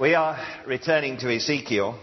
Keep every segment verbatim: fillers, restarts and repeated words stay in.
We are returning to Ezekiel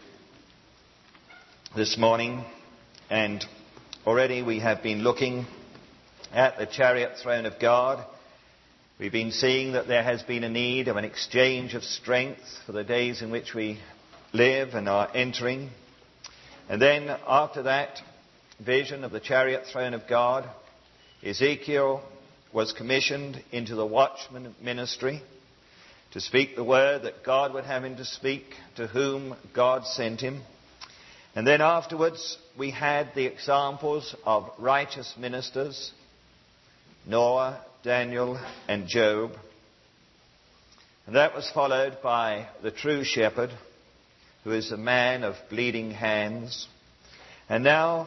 this morning, and already we have been looking at the chariot throne of God. We've been seeing that there has been a need of an exchange of strength for the days in which we live and are entering. And then after that vision of the chariot throne of God, Ezekiel was commissioned into the watchman ministry to speak the word that God would have him to speak, to whom God sent him. And then afterwards we had the examples of righteous ministers, Noah, Daniel and Job. And that was followed by the true shepherd, who is a man of bleeding hands. And now,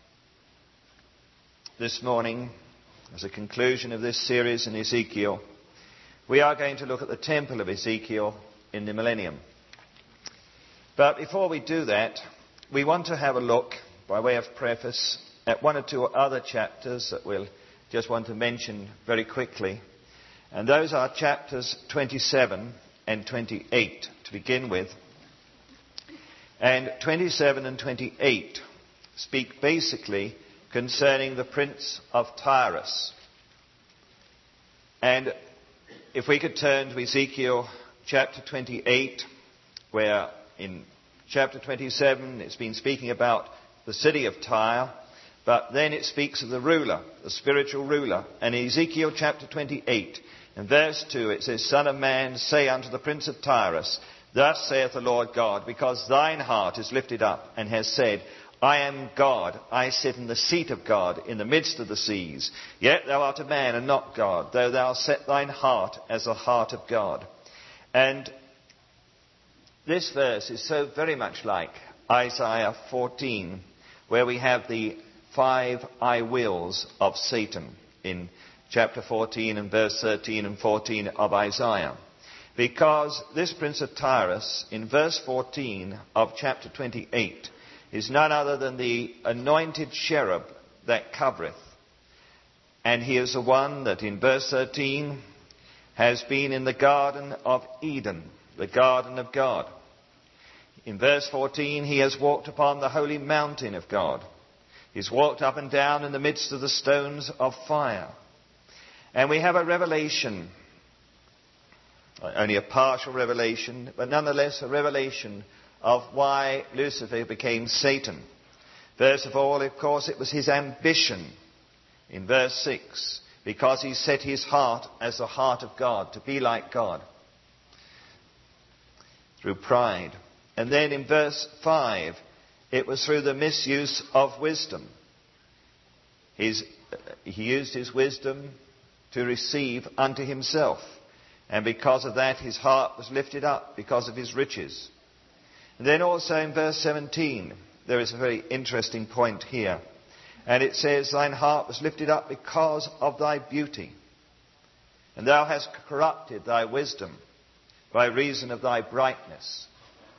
this morning, as a conclusion of this series in Ezekiel, we are going to look at the temple of Ezekiel in the millennium. But before we do that, we want to have a look, by way of preface, at one or two other chapters that we'll just want to mention very quickly. And those are chapters twenty-seven and twenty-eight to begin with. And twenty-seven and twenty-eight speak basically concerning the prince of Tyrus. And if we could turn to Ezekiel chapter twenty-eight, where in chapter twenty-seven it's been speaking about the city of Tyre, but then it speaks of the ruler, the spiritual ruler. And in Ezekiel chapter twenty-eight, in verse two, it says, Son of man, say unto the prince of Tyrus, Thus saith the Lord God, because thine heart is lifted up, and has said, I am God, I sit in the seat of God in the midst of the seas. Yet thou art a man and not God, though thou set thine heart as the heart of God. And this verse is so very much like Isaiah fourteen, where we have the five I wills of Satan in chapter fourteen and verse thirteen and fourteen of Isaiah. Because this prince of Tyrus, in verse fourteen of chapter twenty-eight, is none other than the anointed cherub that covereth. And he is the one that in verse thirteen has been in the Garden of Eden, the garden of God. In verse fourteen, he has walked upon the holy mountain of God. He's walked up and down in the midst of the stones of fire. And we have a revelation, only a partial revelation, but nonetheless a revelation of why Lucifer became Satan. First of all, of course, it was his ambition in verse six, because he set his heart as the heart of God, to be like God, through pride. And then in verse five, it was through the misuse of wisdom. His, he used his wisdom to receive unto himself. And because of that, his heart was lifted up because of his riches. And then also in verse seventeen, there is a very interesting point here. And it says, Thine heart was lifted up because of thy beauty. And thou hast corrupted thy wisdom by reason of thy brightness.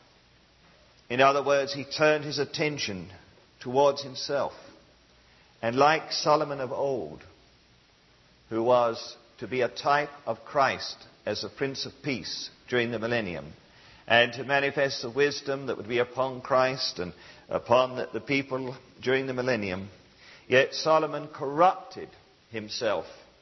In other words, he turned his attention towards himself. And like Solomon of old, who was to be a type of Christ as the Prince of Peace during the millennium, and to manifest the wisdom that would be upon Christ and upon the people during the millennium, yet Solomon corrupted himself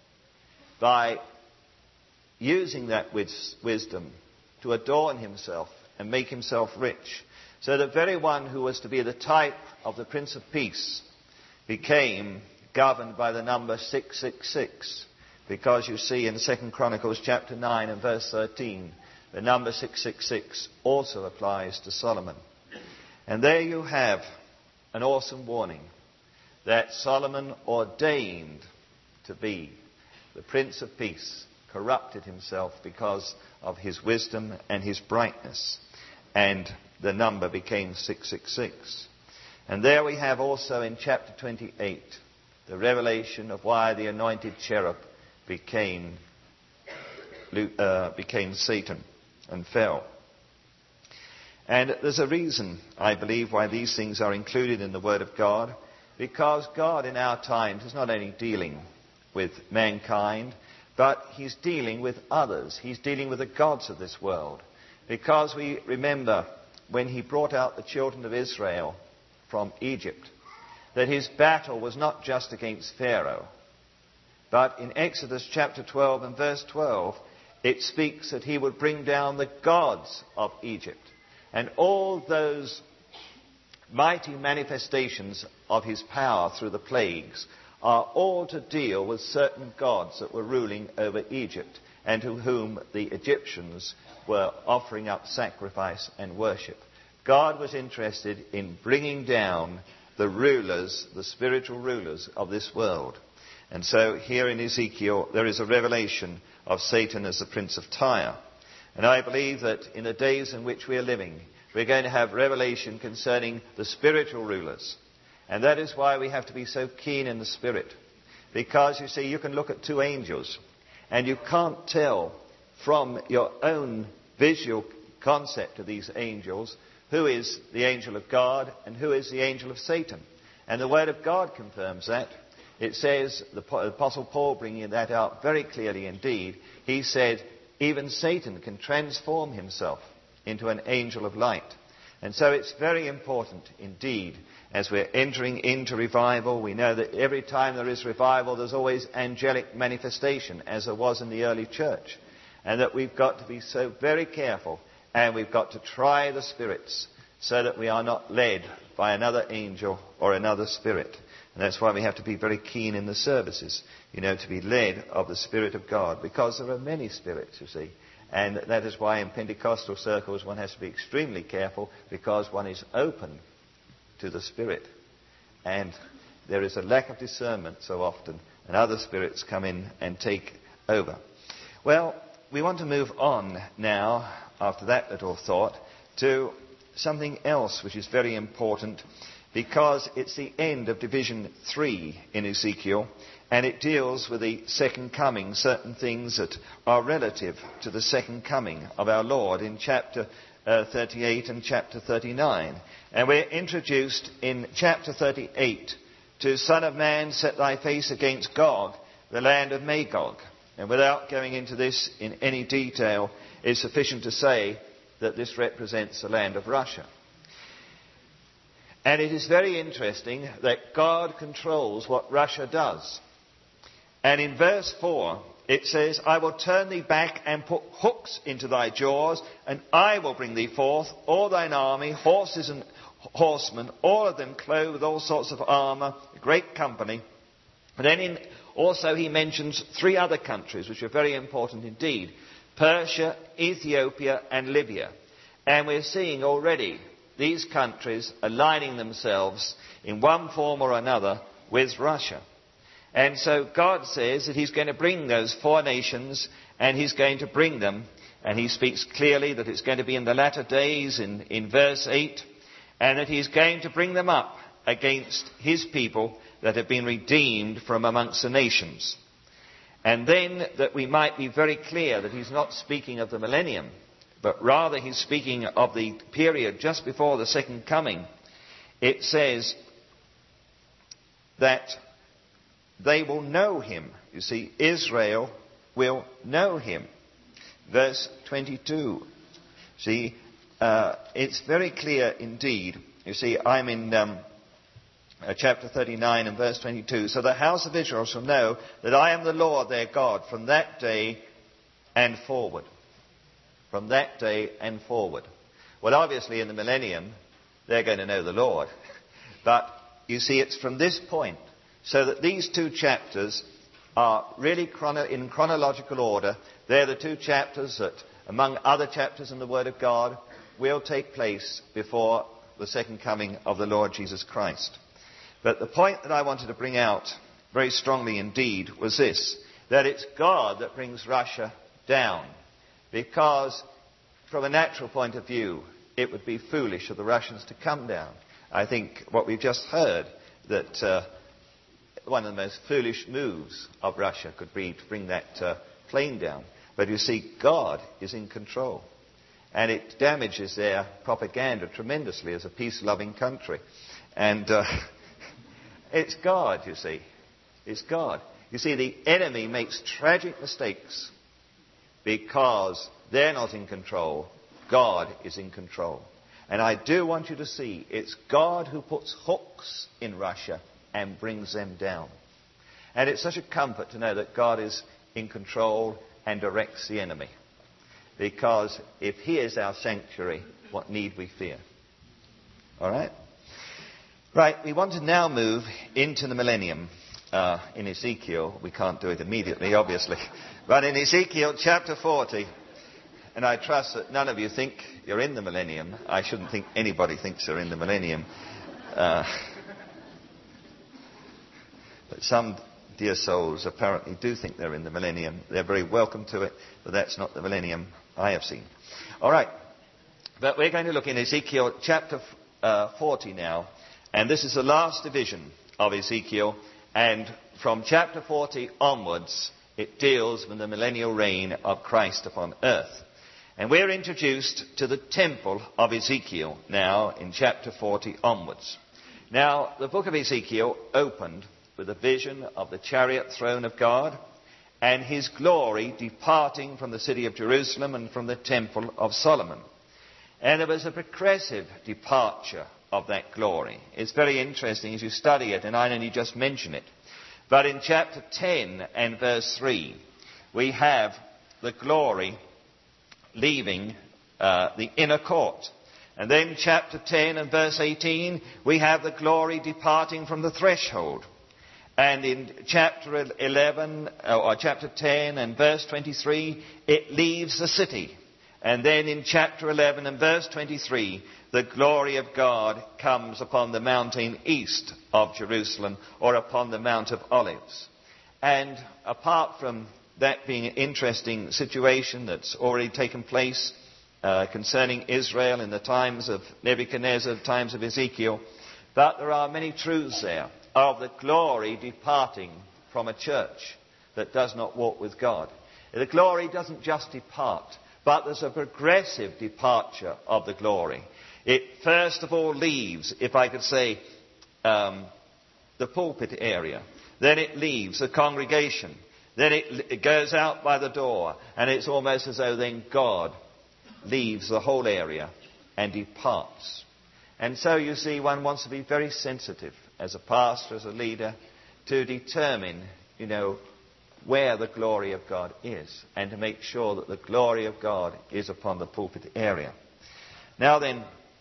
by using that wisdom to adorn himself and make himself rich. So the very one who was to be the type of the Prince of Peace became governed by the number six six six. Because you see in Second Chronicles chapter nine and verse thirteen, the number six six six also applies to Solomon. And there you have an awesome warning that Solomon, ordained to be the Prince of Peace, corrupted himself because of his wisdom and his brightness. And the number became six six six. And there we have also in chapter twenty-eight the revelation of why the anointed cherub became, uh, became Satan and fell. And there's a reason, I believe, why these things are included in the Word of God. Because God in our times is not only dealing with mankind, but he's dealing with others. He's dealing with the gods of this world. Because we remember when he brought out the children of Israel from Egypt, that his battle was not just against Pharaoh, but in Exodus chapter twelve and verse twelve, it speaks that he would bring down the gods of Egypt. And all those mighty manifestations of his power through the plagues are all to deal with certain gods that were ruling over Egypt and to whom the Egyptians were offering up sacrifice and worship. God was interested in bringing down the rulers, the spiritual rulers of this world. And so here in Ezekiel there is a revelation of Satan as the prince of Tyre. And I believe that in the days in which we are living, we're going to have revelation concerning the spiritual rulers. And that is why we have to be so keen in the spirit. Because, you see, you can look at two angels and you can't tell from your own visual concept of these angels who is the angel of God and who is the angel of Satan. And the Word of God confirms that. It says, the Apostle Paul bringing that out very clearly indeed, he said, even Satan can transform himself into an angel of light. And so it's very important indeed, as we're entering into revival. We know that every time there is revival, there's always angelic manifestation, as there was in the early church. And that we've got to be so very careful, and we've got to try the spirits, so that we are not led by another angel or another spirit. And that's why we have to be very keen in the services, you know, to be led of the Spirit of God, because there are many spirits, you see. And that is why in Pentecostal circles one has to be extremely careful, because one is open to the Spirit. And there is a lack of discernment so often, and other spirits come in and take over. Well, we want to move on now, after that little thought, to something else which is very important, because it's the end of division three in Ezekiel, and it deals with the second coming, certain things that are relative to the second coming of our Lord in chapter uh, thirty-eight and chapter thirty-nine. And we're introduced in chapter thirty-eight to, Son of man, set thy face against Gog, the land of Magog. And without going into this in any detail, it's sufficient to say that this represents the land of Russia. And it is very interesting that God controls what Russia does. And in verse four, it says, I will turn thee back and put hooks into thy jaws, and I will bring thee forth, all thine army, horses and horsemen, all of them clothed with all sorts of armour, a great company. And then in, also he mentions three other countries, which are very important indeed. Persia, Ethiopia, and Libya. And we're seeing already these countries aligning themselves in one form or another with Russia. And so God says that he's going to bring those four nations, and he's going to bring them, and he speaks clearly that it's going to be in the latter days in, in verse eight, and that he's going to bring them up against his people that have been redeemed from amongst the nations. And then that we might be very clear that he's not speaking of the millennium, but rather he's speaking of the period just before the second coming. It says that they will know him. You see, Israel will know him. Verse twenty-two. See, uh, it's very clear indeed. You see, I'm in um, uh, chapter thirty-nine and verse twenty-two. So the house of Israel shall know that I am the Lord their God from that day and forward. From that day and forward. Well, obviously in the millennium, they're going to know the Lord. But you see, it's from this point, so that these two chapters are really chrono- in chronological order. They're the two chapters that, among other chapters in the Word of God, will take place before the second coming of the Lord Jesus Christ. But the point that I wanted to bring out very strongly indeed was this, that it's God that brings Russia down. Because from a natural point of view, it would be foolish of the Russians to come down. I think what we've just heard, that uh, one of the most foolish moves of Russia could be to bring that uh, plane down. But you see, God is in control. And it damages their propaganda tremendously as a peace-loving country. And uh, it's God, you see. It's God. You see, the enemy makes tragic mistakes because they're not in control God is in control. And I do want you to see it's God who puts hooks in Russia and brings them down. And it's such a comfort to know that God is in control and directs the enemy. Because if he is our sanctuary, what need we fear? All right? Right, we want to now move into the millennium uh, in Ezekiel. We can't do it immediately, obviously. But in Ezekiel chapter forty, and I trust that none of you think you're in the millennium. I shouldn't think anybody thinks they're in the millennium. Uh, but some dear souls apparently do think they're in the millennium. They're very welcome to it, but that's not the millennium I have seen. All right. But we're going to look in Ezekiel chapter uh, forty now. And this is the last division of Ezekiel. And from chapter forty onwards, it deals with the millennial reign of Christ upon earth. And we're introduced to the temple of Ezekiel now in chapter forty onwards. Now, the book of Ezekiel opened with a vision of the chariot throne of God and his glory departing from the city of Jerusalem and from the temple of Solomon. And there was a progressive departure of that glory. It's very interesting as you study it, and I only just mention it. But in chapter ten and verse three, we have the glory leaving uh, the inner court. And then chapter ten and verse eighteen, we have the glory departing from the threshold. And in chapter eleven, or chapter ten and verse twenty-three, it leaves the city. And then in chapter eleven and verse twenty-three, the glory of God comes upon the mountain east of Jerusalem, or upon the Mount of Olives. And apart from that being an interesting situation that's already taken place uh, concerning Israel in the times of Nebuchadnezzar, the times of Ezekiel, but there are many truths there of the glory departing from a church that does not walk with God. The glory doesn't just depart, but there's a progressive departure of the glory. It first of all leaves, if I could say, um, the pulpit area. Then it leaves the congregation. Then it, it goes out by the door. And it's almost as though then God leaves the whole area and departs. And so you see, one wants to be very sensitive as a pastor, as a leader, to determine, you know, where the glory of God is, and to make sure that the glory of God is upon the pulpit area. Now then,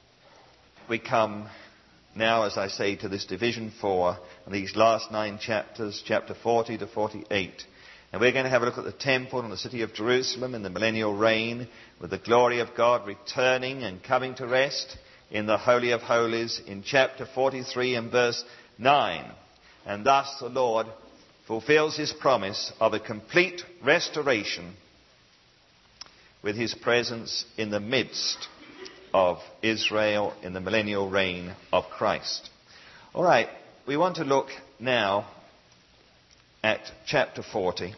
we come now, as I say, to this division four, and these last nine chapters, chapter forty to forty-eight. And we're going to have a look at the temple and the city of Jerusalem in the millennial reign, with the glory of God returning and coming to rest in the Holy of Holies in chapter forty-three and verse nine. And thus the Lord fulfills his promise of a complete restoration with his presence in the midst of Israel in the millennial reign of Christ. All right, we want to look now at chapter forty.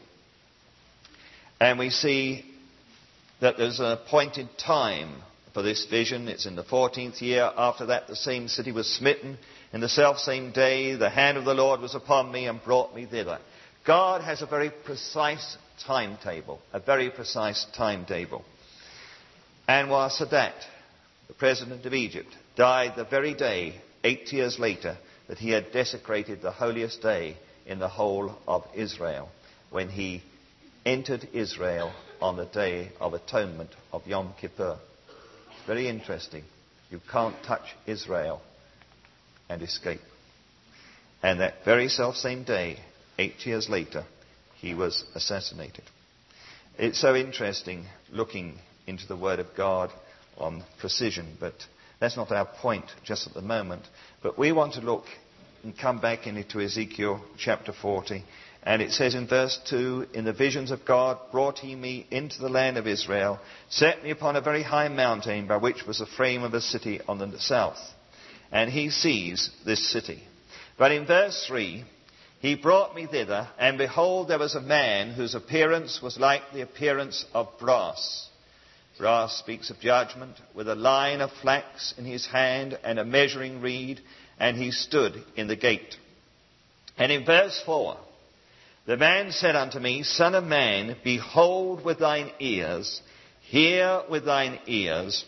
And we see that there's an appointed time for this vision. It's in the fourteenth year. After that, the same city was smitten. In the selfsame day, the hand of the Lord was upon me and brought me thither. God has a very precise timetable, a very precise timetable. Anwar Sadat, the president of Egypt, died the very day, eight years later, that he had desecrated the holiest day in the whole of Israel, when he entered Israel on the Day of Atonement of Yom Kippur. Very interesting. You can't touch Israel and escape. And that very self-same day, eight years later, he was assassinated. It's so interesting looking into the Word of God on precision, but that's not our point just at the moment. But we want to look and come back into Ezekiel chapter forty. And it says in verse two, in the visions of God brought he me into the land of Israel, set me upon a very high mountain, by which was the frame of a city on the south. And he sees this city. But in verse three, he brought me thither, and behold, there was a man whose appearance was like the appearance of brass. Brass speaks of judgment, with a line of flax in his hand and a measuring reed, and he stood in the gate. And in verse four, the man said unto me, Son of man, behold with thine ears, hear with thine ears,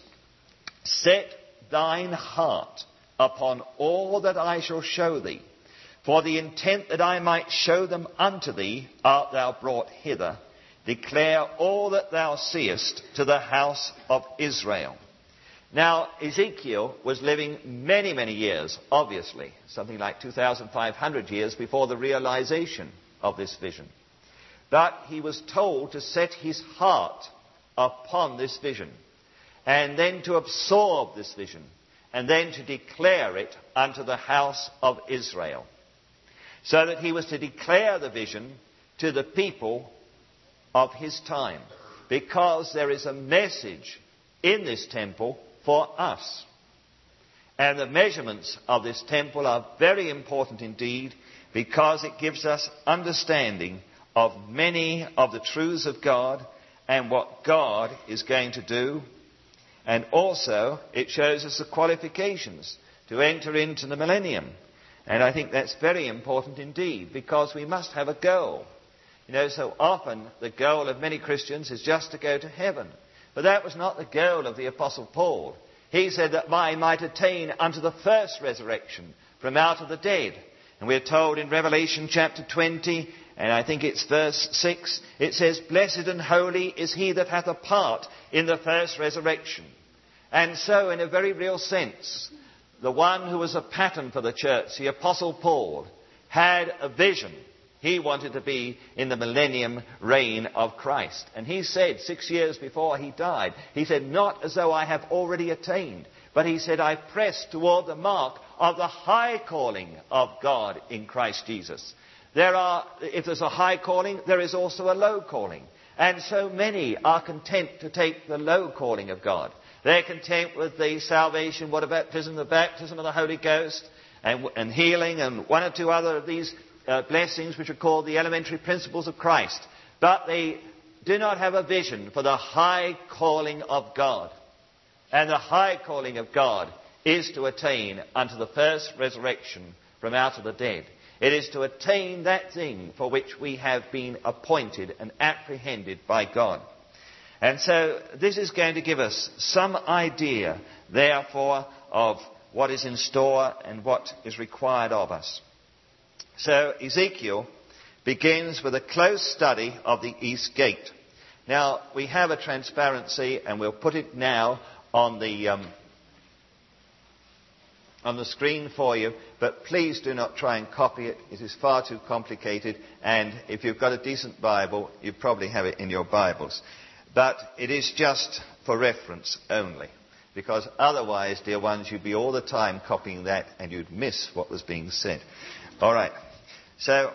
set thine heart upon all that I shall show thee. For the intent that I might show them unto thee art thou brought hither. Declare all that thou seest to the house of Israel. Now, Ezekiel was living many, many years, obviously, something like two thousand five hundred years before the realization of this vision. But he was told to set his heart upon this vision, and then to absorb this vision, and then to declare it unto the house of Israel. So that he was to declare the vision to the people of his time, because there is a message in this temple for us. And the measurements of this temple are very important indeed, because it gives us understanding of many of the truths of God and what God is going to do. And also it shows us the qualifications to enter into the millennium. And I think that's very important indeed, because we must have a goal. You know, so often the goal of many Christians is just to go to heaven. But that was not the goal of the Apostle Paul. He said that I might attain unto the first resurrection from out of the dead. And we're told in Revelation chapter twenty, and I think it's verse six, it says, Blessed and holy is he that hath a part in the first resurrection. And so, in a very real sense, the one who was a pattern for the church, the Apostle Paul, had a vision. He wanted to be in the millennium reign of Christ. And he said, six years before he died, he said, not as though I have already attained, but he said, I press toward the mark of the high calling of God in Christ Jesus. There are, if there's a high calling, there is also a low calling. And so many are content to take the low calling of God. They're content with the salvation, water baptism, the baptism of the Holy Ghost, and, and healing, and one or two other of these uh, blessings which are called the elementary principles of Christ. But they do not have a vision for the high calling of God. And the high calling of God is to attain unto the first resurrection from out of the dead. It is to attain that thing for which we have been appointed and apprehended by God. And so this is going to give us some idea, therefore, of what is in store and what is required of us. So Ezekiel begins with a close study of the east gate. Now, we have a transparency, and we'll put it now on the um, on the screen for you, but please do not try and copy it. It is far too complicated, and if you've got a decent Bible, you probably have it in your Bibles. But it is just for reference only, because otherwise, dear ones, you'd be all the time copying that and you'd miss what was being said. All right. So,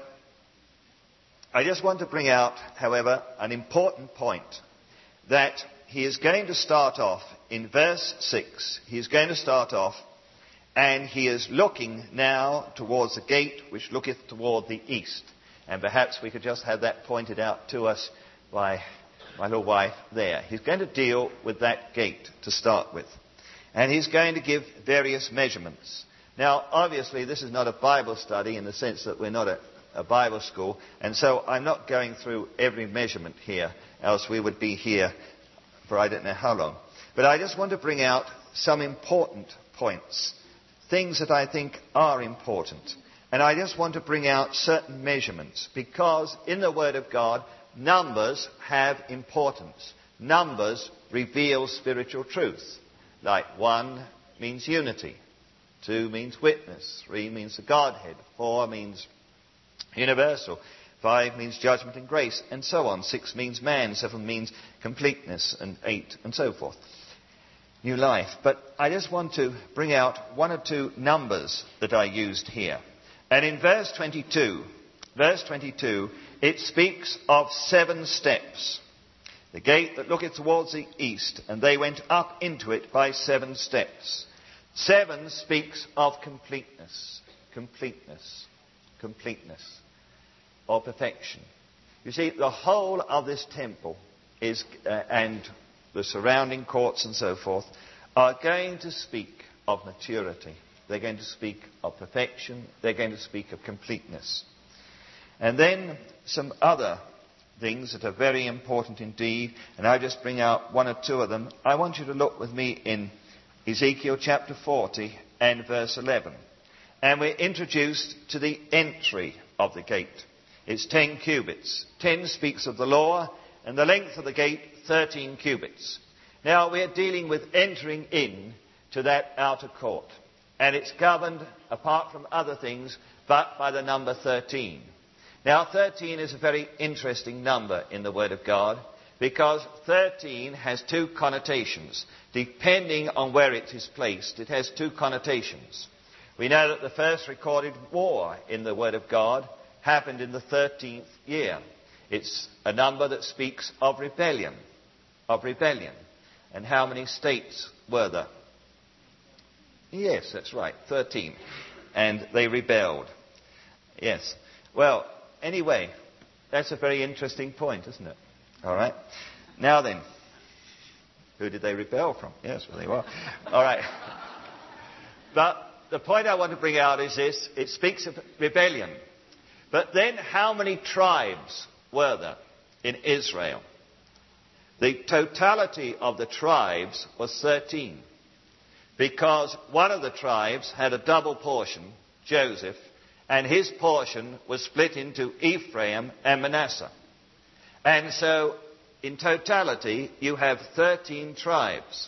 I just want to bring out, however, an important point, that he is going to start off in verse six. He is going to start off, and he is looking now towards the gate which looketh toward the east. And perhaps we could just have that pointed out to us by my little wife there. He's going to deal with that gate to start with. And he's going to give various measurements. Now, obviously, this is not a Bible study in the sense that we're not a, a Bible school. And so I'm not going through every measurement here, else we would be here for I don't know how long. But I just want to bring out some important points, things that I think are important. And I just want to bring out certain measurements, because in the Word of God, numbers have importance. Numbers reveal spiritual truth. Like one means unity, two means witness, three means the Godhead, four means universal, five means judgment and grace, and so on. Six means man, seven means completeness, and eight, and so forth. New life. But I just want to bring out one or two numbers that I used here. And in verse twenty-two, verse twenty-two, it speaks of seven steps. The gate that looketh towards the east, and they went up into it by seven steps. Seven speaks of completeness, completeness, completeness, or perfection. You see, the whole of this temple is, uh, and the surrounding courts and so forth, are going to speak of maturity. They're going to speak of perfection. They're going to speak of completeness. And then some other things that are very important indeed, and I'll just bring out one or two of them. I want you to look with me in Ezekiel chapter forty and verse eleven. And we're introduced to the entry of the gate. It's ten cubits. Ten speaks of the law, and the length of the gate, thirteen cubits. Now, we're dealing with entering in to that outer court. And it's governed, apart from other things, but by the number thirteen. Now, thirteen is a very interesting number in the Word of God, because thirteen has two connotations. Depending on where it is placed, it has two connotations. We know that the first recorded war in the Word of God happened in the thirteenth year. It's a number that speaks of rebellion, of rebellion. And how many states were there? Yes, that's right, thirteen. And they rebelled. Yes. Well, anyway, that's a very interesting point, isn't it? All right. Now then, who did they rebel from? Yes, well, they were. All right. But the point I want to bring out is this. It speaks of rebellion. But then how many tribes were there in Israel? The totality of the tribes was thirteen. Because one of the tribes had a double portion, Joseph, and his portion was split into Ephraim and Manasseh. And so, in totality, you have thirteen tribes.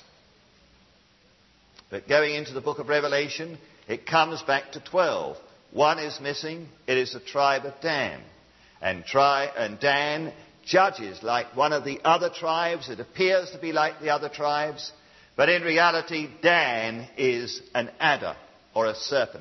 But going into the book of Revelation, it comes back to twelve. One is missing. It is the tribe of Dan. And, tri- and Dan judges like one of the other tribes. It appears to be like the other tribes. But in reality, Dan is an adder or a serpent.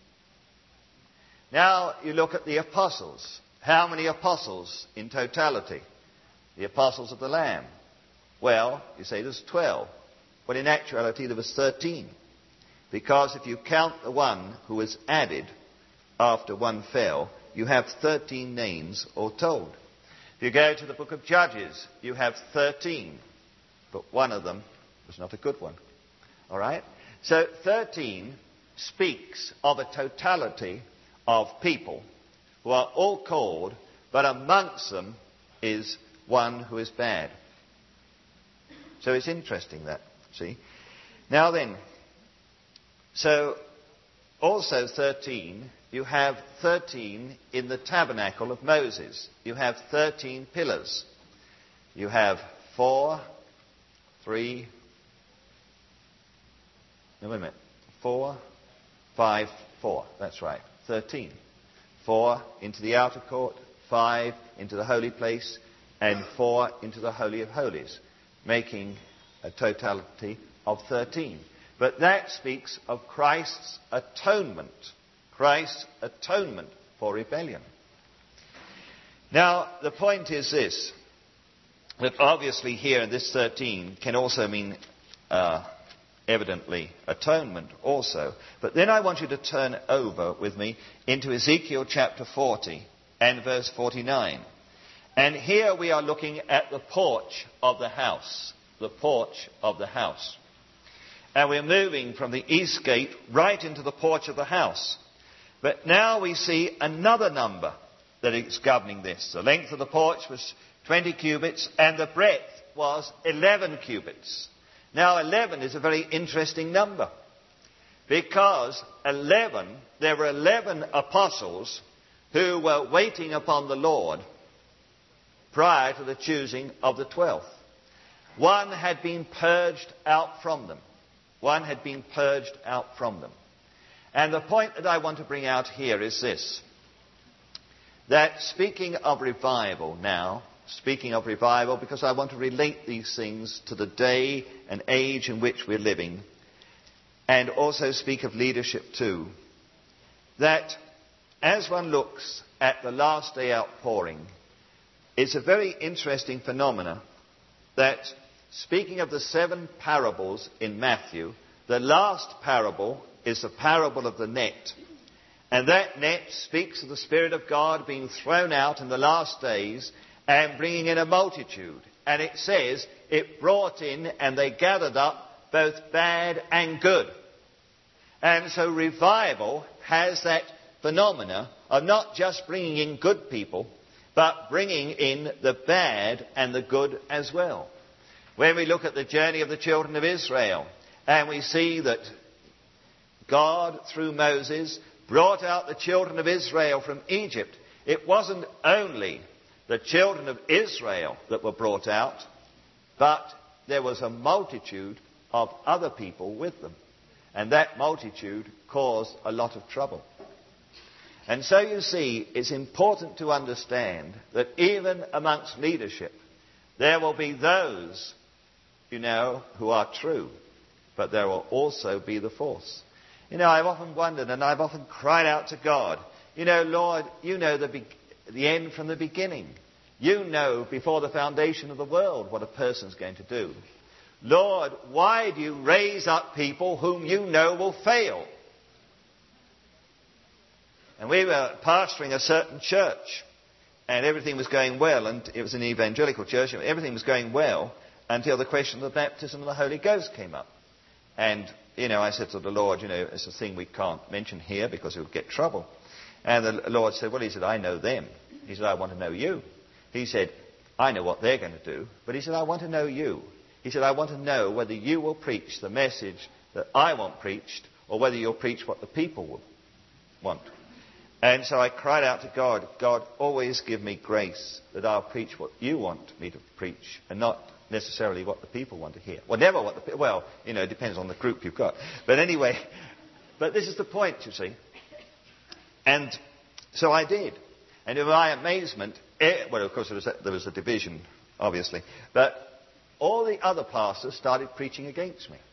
Now you look at the apostles. How many apostles in totality? The apostles of the Lamb. Well, you say there's twelve. But in actuality there was thirteen. Because if you count the one who was added after one fell, you have thirteen names all told. If you go to the book of Judges, you have thirteen. But one of them was not a good one. All right? So thirteen speaks of a totality of people who are all called, but amongst them is one who is bad. So it's interesting that, see? Now then, so also thirteen, you have thirteen in the tabernacle of Moses. You have thirteen pillars. You have four, three, no, wait a minute, four, five, four. That's right, thirteen. Four into the outer court, five into the holy place, and four into the Holy of Holies, making a totality of thirteen. But that speaks of Christ's atonement. Christ's atonement for rebellion. Now, the point is this, that obviously here in this thirteen can also mean uh, evidently atonement also. But then I want you to turn over with me into Ezekiel chapter forty and verse forty-nine. And here we are looking at the porch of the house. The porch of the house. And we're moving from the east gate right into the porch of the house. But now we see another number that is governing this. The length of the porch was twenty cubits and the breadth was eleven cubits. Now eleven is a very interesting number. Because eleven, there were eleven apostles who were waiting upon the Lord prior to the choosing of the twelfth. One had been purged out from them. One had been purged out from them. And the point that I want to bring out here is this. That speaking of revival now, speaking of revival, because I want to relate these things to the day and age in which we're living, and also speak of leadership too, that as one looks at the last day outpouring, it's a very interesting phenomena that, speaking of the seven parables in Matthew, the last parable is the parable of the net. And that net speaks of the Spirit of God being thrown out in the last days and bringing in a multitude. And it says it brought in and they gathered up both bad and good. And so revival has that phenomena of not just bringing in good people, but bringing in the bad and the good as well. When we look at the journey of the children of Israel, and we see that God, through Moses, brought out the children of Israel from Egypt, it wasn't only the children of Israel that were brought out, but there was a multitude of other people with them. And that multitude caused a lot of trouble. And so you see, it's important to understand that even amongst leadership, there will be those, you know, who are true, but there will also be the false. You know, I've often wondered and I've often cried out to God, you know, Lord, you know the, be- the end from the beginning. You know before the foundation of the world what a person's going to do. Lord, why do you raise up people whom you know will fail? And we were pastoring a certain church, and everything was going well, and it was an evangelical church, and everything was going well until the question of the baptism of the Holy Ghost came up. And, you know, I said to the Lord, you know, it's a thing we can't mention here because it would get trouble. And the Lord said, well, he said, I know them. He said, I want to know you. He said, I know what they're going to do, but he said, I want to know you. He said, I want to know whether you will preach the message that I want preached or whether you'll preach what the people will want. And so I cried out to God, God, always give me grace that I'll preach what you want me to preach and not necessarily what the people want to hear. Well, never what the, well, you know, it depends on the group you've got. But anyway, but this is the point, you see. And so I did. And to my amazement, it, well, of course, there was, a, there was a division, obviously. But all the other pastors started preaching against me.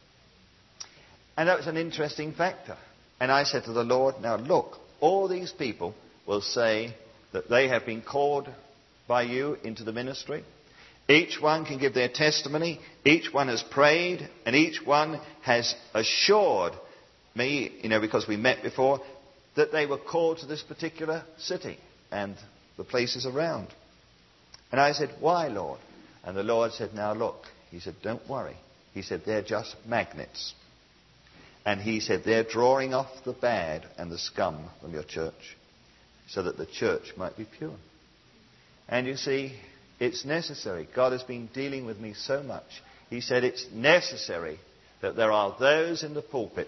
And that was an interesting factor. And I said to the Lord, now look, all these people will say that they have been called by you into the ministry. Each one can give their testimony. Each one has prayed. And each one has assured me, you know, because we met before, that they were called to this particular city and the places around. And I said, why, Lord? And the Lord said, now look. He said, don't worry. He said, they're just magnets. And he said, they're drawing off the bad and the scum from your church so that the church might be pure. And you see, it's necessary. God has been dealing with me so much. He said it's necessary that there are those in the pulpit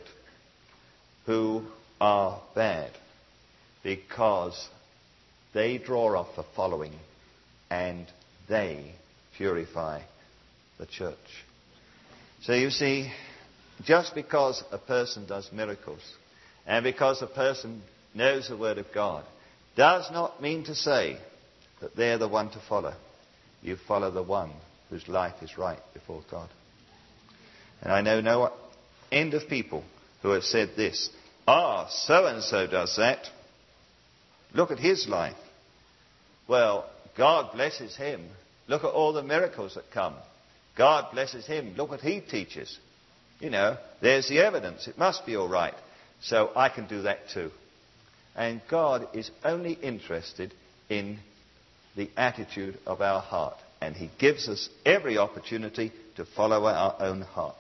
who are bad because they draw off the following and they purify the church. So you see, just because a person does miracles and because a person knows the Word of God does not mean to say that they're the one to follow. You follow the one whose life is right before God. And I know no end of people who have said this, ah, so-and-so does that. Look at his life. Well, God blesses him. Look at all the miracles that come. God blesses him. Look what he teaches. You know, there's the evidence. It must be all right. So I can do that too. And God is only interested in the attitude of our heart. And he gives us every opportunity to follow our own heart.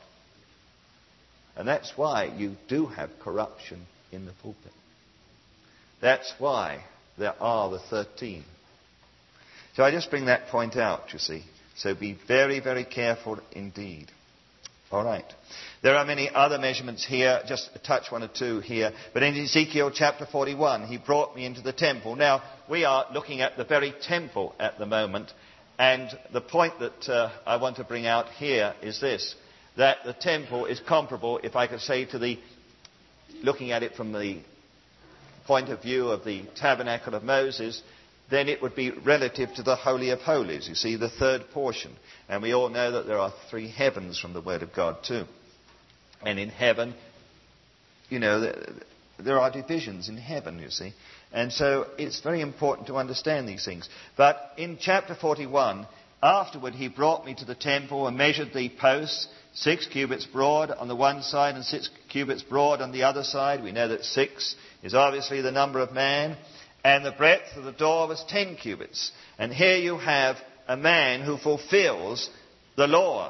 And that's why you do have corruption in the pulpit. That's why there are the thirteen. So I just bring that point out, you see. So be very, very careful indeed. All right. There are many other measurements here, just a touch one or two here. But in Ezekiel chapter forty-one, he brought me into the temple. Now, we are looking at the very temple at the moment. And the point that uh, I want to bring out here is this, that the temple is comparable, if I could say, to the, looking at it from the point of view of the tabernacle of Moses, then it would be relative to the Holy of Holies, you see, the third portion. And we all know that there are three heavens from the Word of God too. And in heaven, you know, there are divisions in heaven, you see. And so it's very important to understand these things. But in chapter forty-one, afterward he brought me to the temple and measured the posts, six cubits broad on the one side and six cubits broad on the other side. We know that six is obviously the number of man. And the breadth of the door was ten cubits. And here you have a man who fulfills the law.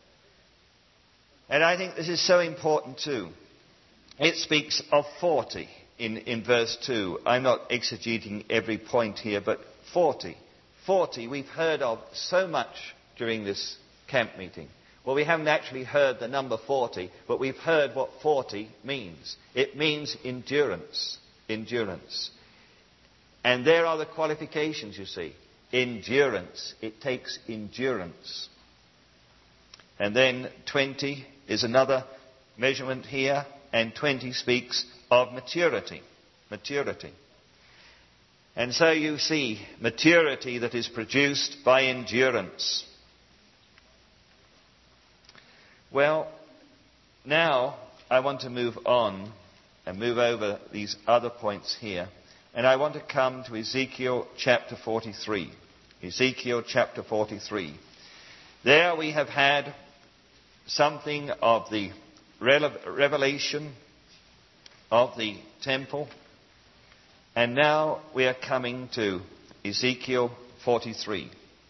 And I think this is so important too. It speaks of forty in, in verse two. I'm not exegeting every point here, but forty. forty we've heard of so much during this camp meeting. Well, we haven't actually heard the number forty, but we've heard what forty means. It means endurance. Endurance. And there are the qualifications, you see. Endurance. It takes endurance. And then twenty is another measurement here, and twenty speaks of maturity. Maturity. And so you see maturity that is produced by endurance. Well, now I want to move on and move over these other points here. And I want to come to Ezekiel chapter forty-three. Ezekiel chapter forty-three. There we have had something of the revelation of the temple. And now we are coming to Ezekiel forty-three.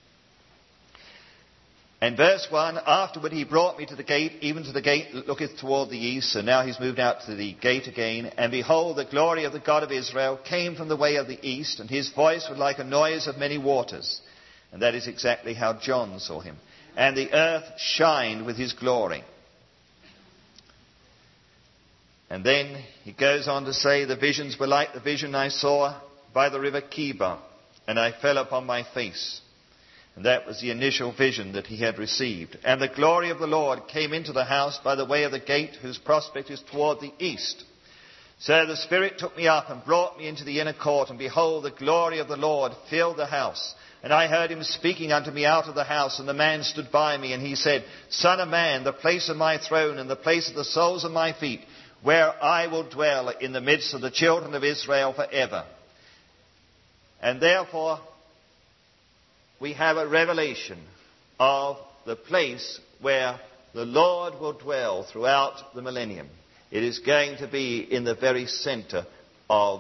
And verse one, afterward he brought me to the gate, even to the gate that looketh toward the east. So now he's moved out to the gate again. And behold, the glory of the God of Israel came from the way of the east, and his voice was like a noise of many waters. And that is exactly how John saw him. And the earth shined with his glory. And then he goes on to say, the visions were like the vision I saw by the river Chebar, and I fell upon my face. And that was the initial vision that he had received. And the glory of the Lord came into the house by the way of the gate, whose prospect is toward the east. So the Spirit took me up and brought me into the inner court, and behold, the glory of the Lord filled the house. And I heard him speaking unto me out of the house, and the man stood by me, and he said, Son of man, the place of my throne and the place of the soles of my feet, where I will dwell in the midst of the children of Israel forever. And therefore, we have a revelation of the place where the Lord will dwell throughout the millennium. It is going to be in the very center of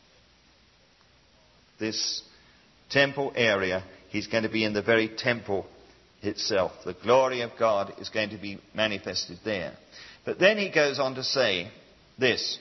this temple area. He's going to be in the very temple itself. The glory of God is going to be manifested there. But then he goes on to say this,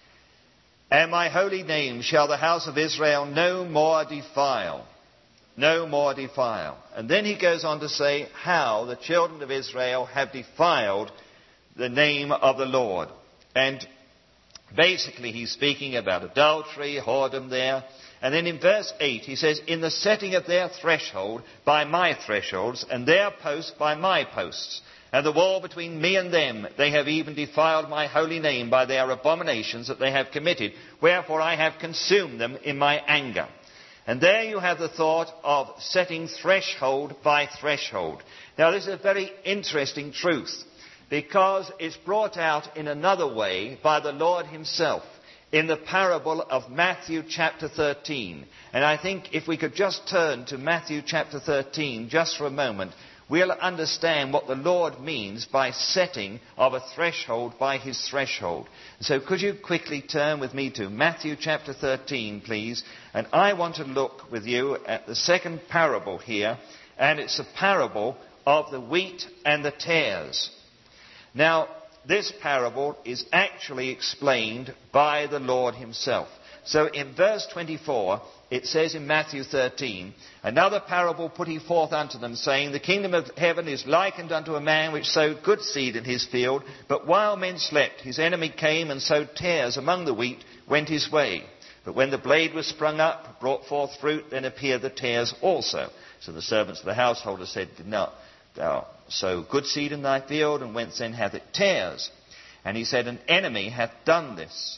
and my holy name shall the house of Israel no more defile. No more defile. And then he goes on to say how the children of Israel have defiled the name of the Lord. And basically he's speaking about adultery, whoredom there. And then in verse eight he says, in the setting of their threshold by my thresholds, and their posts by my posts. And the wall between me and them, they have even defiled my holy name by their abominations that they have committed. Wherefore I have consumed them in my anger. And there you have the thought of setting threshold by threshold. Now this is a very interesting truth, because it's brought out in another way by the Lord himself in the parable of Matthew chapter thirteen. And I think if we could just turn to Matthew chapter thirteen just for a moment, we'll understand what the Lord means by setting of a threshold by his threshold. So could you quickly turn with me to Matthew chapter thirteen, please? And I want to look with you at the second parable here, and it's a parable of the wheat and the tares. Now, this parable is actually explained by the Lord himself. So in verse twenty-four, it says in Matthew thirteen, another parable put he forth unto them, saying, the kingdom of heaven is likened unto a man which sowed good seed in his field, but while men slept, his enemy came and sowed tares among the wheat, went his way. But when the blade was sprung up, brought forth fruit, then appeared the tares also. So the servants of the householder said, did not thou sow good seed in thy field, and whence then hath it tares? And he said, an enemy hath done this.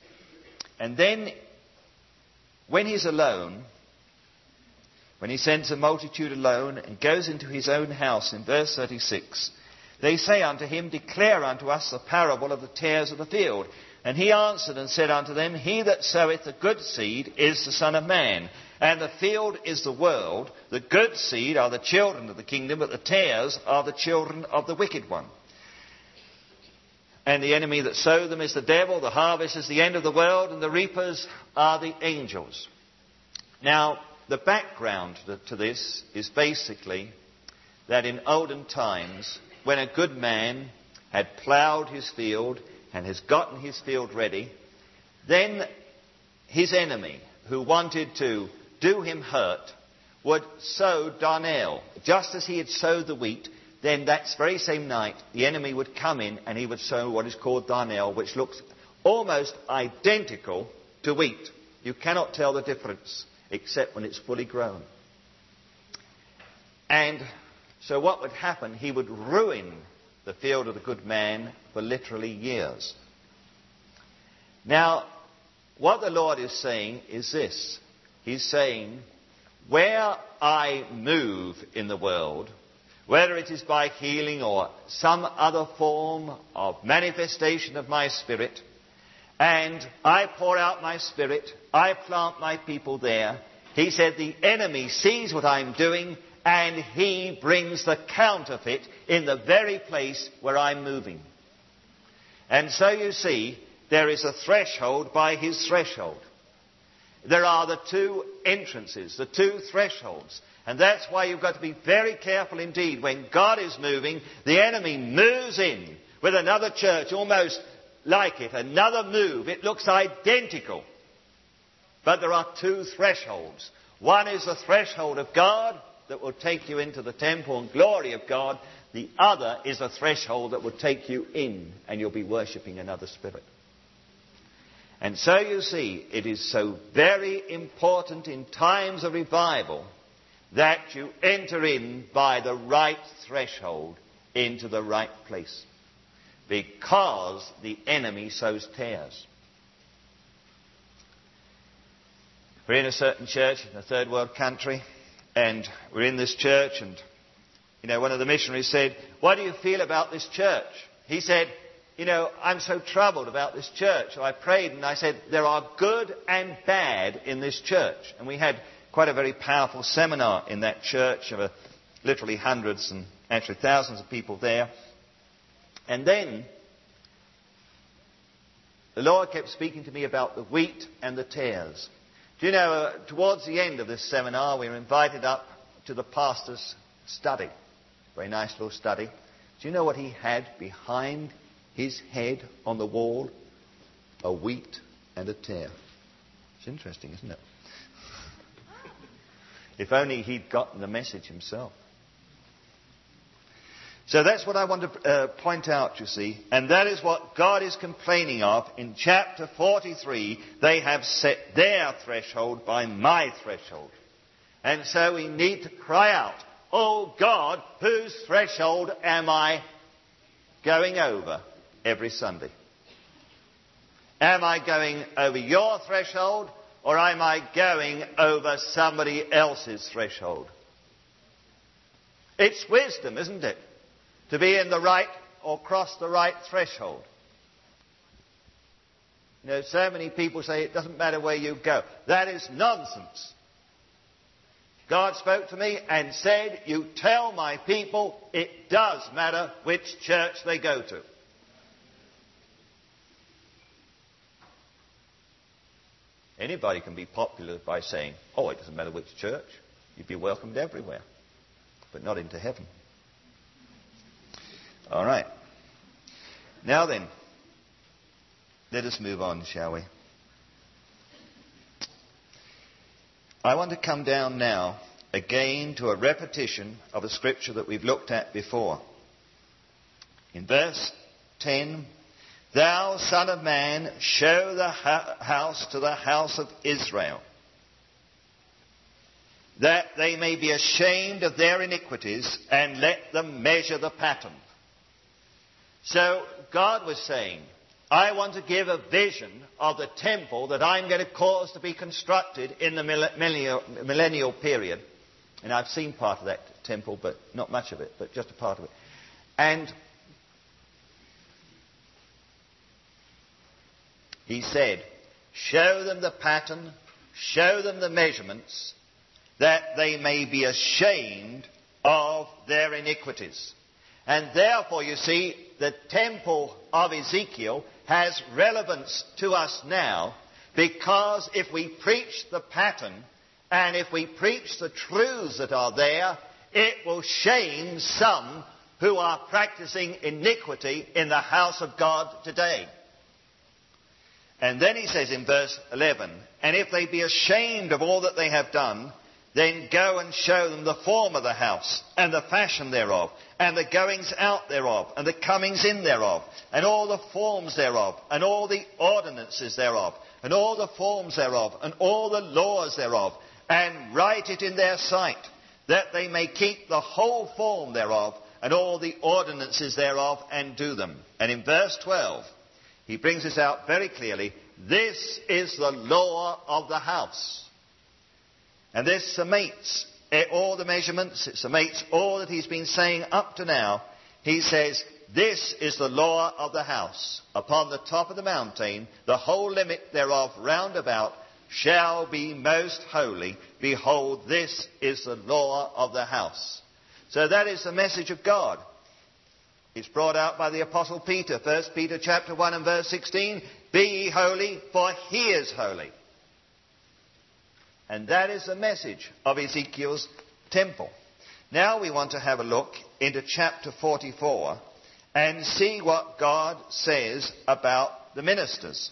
And then, when he's alone, when he sends a multitude alone and goes into his own house, in verse thirty-six, they say unto him, declare unto us the parable of the tares of the field. And he answered and said unto them, he that soweth the good seed is the Son of Man, and the field is the world. The good seed are the children of the kingdom, but the tares are the children of the wicked one. And the enemy that sowed them is the devil, the harvest is the end of the world, and the reapers are the angels. Now, the background to this is basically that in olden times, when a good man had ploughed his field and has gotten his field ready, then his enemy, who wanted to do him hurt would sow darnel. Just as he had sowed the wheat, then that very same night the enemy would come in and he would sow what is called darnel, which looks almost identical to wheat. You cannot tell the difference except when it's fully grown. And so what would happen? He would ruin the field of the good man for literally years. Now, what the Lord is saying is this. He's saying, where I move in the world, whether it is by healing or some other form of manifestation of my Spirit, and I pour out my Spirit, I plant my people there, he said the enemy sees what I'm doing and he brings the counterfeit in the very place where I'm moving. And so you see, there is a threshold by his threshold. There are the two entrances, the two thresholds. And that's why you've got to be very careful indeed. When God is moving, the enemy moves in with another church almost like it, another move. It looks identical. But there are two thresholds. One is the threshold of God that will take you into the temple and glory of God. The other is a threshold that will take you in and you'll be worshipping another spirit. And so you see, it is so very important in times of revival that you enter in by the right threshold into the right place. Because the enemy sows tares. We're in a certain church in a third world country, and we're in this church, and, you know, one of the missionaries said, "What do you feel about this church?" He said, "You know, I'm so troubled about this church." So I prayed and I said, "There are good and bad in this church." And we had quite a very powerful seminar in that church of a, literally hundreds and actually thousands of people there. And then the Lord kept speaking to me about the wheat and the tares. Do you know, uh, towards the end of this seminar, we were invited up to the pastor's study. Very nice little study. Do you know what he had behind his head on the wall? A wheat and a tare. It's interesting, isn't it? If only he'd gotten the message himself. So that's what I want to uh, point out, you see. And that is what God is complaining of in chapter forty-three. They have set their threshold by my threshold. And so we need to cry out, "Oh God, whose threshold am I going over every Sunday? Am I going over your threshold, or am I going over somebody else's threshold?" It's wisdom, isn't it? To be in the right or cross the right threshold. You know, so many people say it doesn't matter where you go. That is nonsense. God spoke to me and said, "You tell my people it does matter which church they go to." Anybody can be popular by saying, "Oh, it doesn't matter which church. You'd be welcomed everywhere." But not into heaven. All right. Now then, let us move on, shall we? I want to come down now again to a repetition of a scripture that we've looked at before. In verse ten, "Thou, son of man, show the ha- house to the house of Israel, that they may be ashamed of their iniquities, and let them measure the pattern." So God was saying, I want to give a vision of the temple that I'm going to cause to be constructed in the millennial, millennial period. And I've seen part of that temple, but not much of it, but just a part of it. And he said, show them the pattern, show them the measurements, that they may be ashamed of their iniquities. And therefore, you see, the temple of Ezekiel has relevance to us now, because if we preach the pattern and if we preach the truths that are there, it will shame some who are practicing iniquity in the house of God today. And then he says in verse eleven, and if they be ashamed of all that they have done, then go and show them the form of the house, and the fashion thereof, and the goings out thereof, and the comings in thereof, and all the forms thereof, and all the ordinances thereof, and all the forms thereof, and all the laws thereof, and write it in their sight, that they may keep the whole form thereof, and all the ordinances thereof, and do them. And in verse twelve, he brings this out very clearly. This is the law of the house. And this summates all the measurements. It summates all that he's been saying up to now. He says, this is the law of the house. Upon the top of the mountain, the whole limit thereof round about shall be most holy. Behold, this is the law of the house. So that is the message of God. It's brought out by the Apostle Peter. First Peter chapter one and verse sixteen. Be ye holy, for he is holy. And that is the message of Ezekiel's temple. Now we want to have a look into chapter forty-four and see what God says about the ministers.